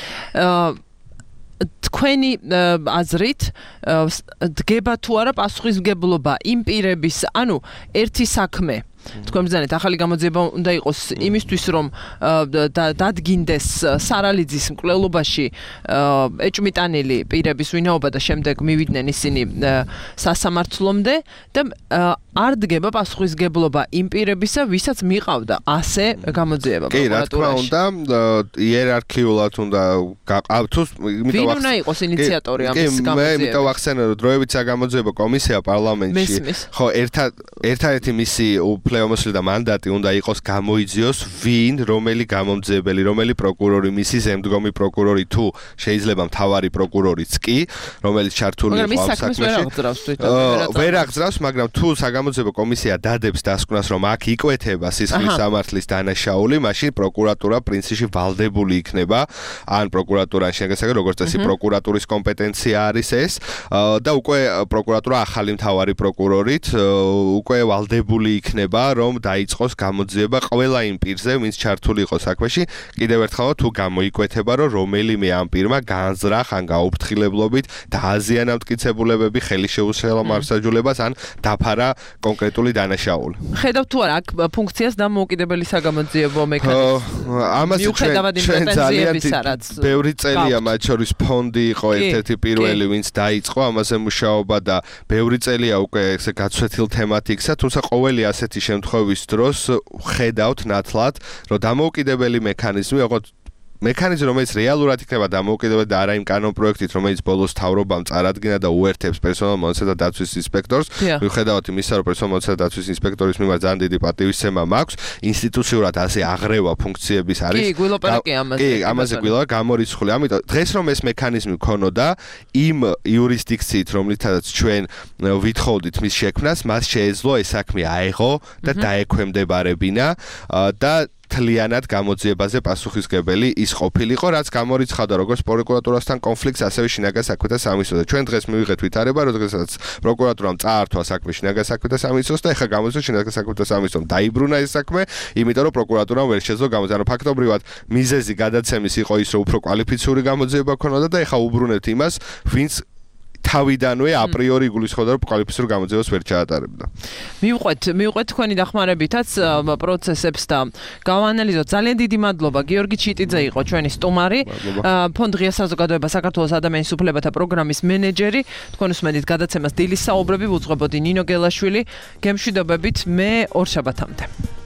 თქვენი აზრით დგება თუ არა პასუხისმგებლობა იმ პირების, ანუ ერთი საქმე თქვენ ბრძანეთ ახალი გამოძიება უნდა იყოს იმისთვის რომ დადგინდეს სარალიძის მკვლელობაში ეჭვმიტანილი პირების ვინაობა და შემდეგ მივიდნენ ისინი სასამართლომდე და არ დგება პასუხისმგებლობა იმ პირებისა, ვისაც მიყავდა ასე გამოძიება პროკურატურაში. კი, რა თქმა უნდა, იერარქიულად უნდა გაყავთოს, ვინ უნდა იყოს ინიციატორი ამის გამოძიების? მე იმიტომ ვახსენე, რომ დროებით საგამოძიებო კომისია პარლამენტში, ხო, ერთადერთი მისი უფლებამოსილი და მანდატი უნდა იყოს გამოიძიოს ვინ, რომელი გამომძიებელი, რომელი პროკურორი, მისი ზემდგომი პროკურორი თუ შეიძლება მთავარი პროკურორიც კი, რომელიც ჩართული იყო ამ საქმეში. ვერ აღძრავს, მაგრამ თუ საგამოძიებო კომისია დადებს დასკვნას, რომ აქ იკვეთება სისხლის სამართლის დანაშაული, მაშინ პროკურატურა პრინციპში ვალდებული იქნება, ან პროკურატურა შეგასაგებია, როგორც წესი პროკურატურის კომპეტენცია არის ეს და უკვე პროკურატურა ახალი მთავარი პროკურორით უკვე ვალდებული იქნება, რომ დაიწყოს გამოძიება ყველა იმ პირზე, ვინც ჩართული იყო საქმეში. კიდევ ერთხელ თუ გამოიკვეთება, რომ რომელიმე ამ პირმა განზრახ ან გაუფრთხილებლობით დააზიანა მტკიცებულებები, ხელი შეუშალა მარსაჯულებას ან დაფარა კონკრეტული დანაშაული. ხედავთ თუ არა აქ ფუნქციას დამოუკიდებელი საგამოძიებო მექანიზმი. ამაზე ჩვენ ძალიან ბევრი წელია, მათ შორის ფონდი იყო ერთ-ერთი პირველი, ვინც დაიწყო ამაზე მუშაობა და ბევრი წელია უკვე ესე გაცვეთილ თემად იქცა, თუმცა ყოველი ასეთი შემთხვევის დროს ხედავთ ნათლად, რომ დამოუკიდებელი მექანიზმი, მექანიზმი, რომელიც რეალურად იქნება დამოუკიდებელი და არა იმ კანონ პროექტით, რომელიც ბოლოს თავრობამ წარადგინა და უერთებს პერსონალ მონაცემთა დაცვის ინსპექტორს. მიუხედავად იმისა, რომ პერსონალ მონაცემთა დაცვის ინსპექტორის მიმართ ძალიან დიდი პატივისცემა მაქვს, ინსტიტუციურად ასე აღრევა ფუნქციების არის. ამაზე გვილაპარაკე გამორიცხული. ამიტომ დღეს რომ ეს მექანიზმი ქონოდა, იმ იურისდიქციით, რომლითაც ჩვენ ვითხოვდით მის შექმნას, მას შეეძლო ეს საქმე აეღო და დაექვემდებარებინა და თლიანად გამოძიებაზე პასუხისგებელი ის ყოფილიყო, რაც გამორიცხავდა როგორც პროკურატურასთან კონფლიქტს, ასევე შინაგან საქმეთა სამისროსთან. ჩვენ დღეს მივიღეთ ვითარება, როდესაც პროკურატურამ წაართვა საქმე შინაგან საქმეთა სამისროს და ეხლა გამოდის შინაგან საქმეთა სამისრომ დაიბრუნა ეს საქმე, იმიტომ რომ პროკურატურამ ვერ შეძლო გამოძიება. ანუ ფაქტობრივად მიზეზი გადაცემის იყო ის, რომ უფრო კვალიფიციური გამოძიება ქონოდა და ეხლა უბრუნებთ იმას, ვინც თავიდანვე აპრიორი გულისხმობდა, რომ კვალიფიციური გამოძიებას ვერ ჩაატარებდა. მივყვეთ თქვენი დახმარებითაც პროცესებს და გავანალიზოთ. ძალიან დიდი მადლობა. გიორგი ჩიტიძე იყო ჩვენი სტუმარი, ფონდ ღია საზოგადოება საქართველოს ადამიანის უფლებათა პროგრამის მენეჯერი. თქვენ უსმენთ გადაცემას დილის საუბრები, უძღვებოდი ნინო გელაშვილი. გემშვიდობებით, მე ორ შაბათამდე.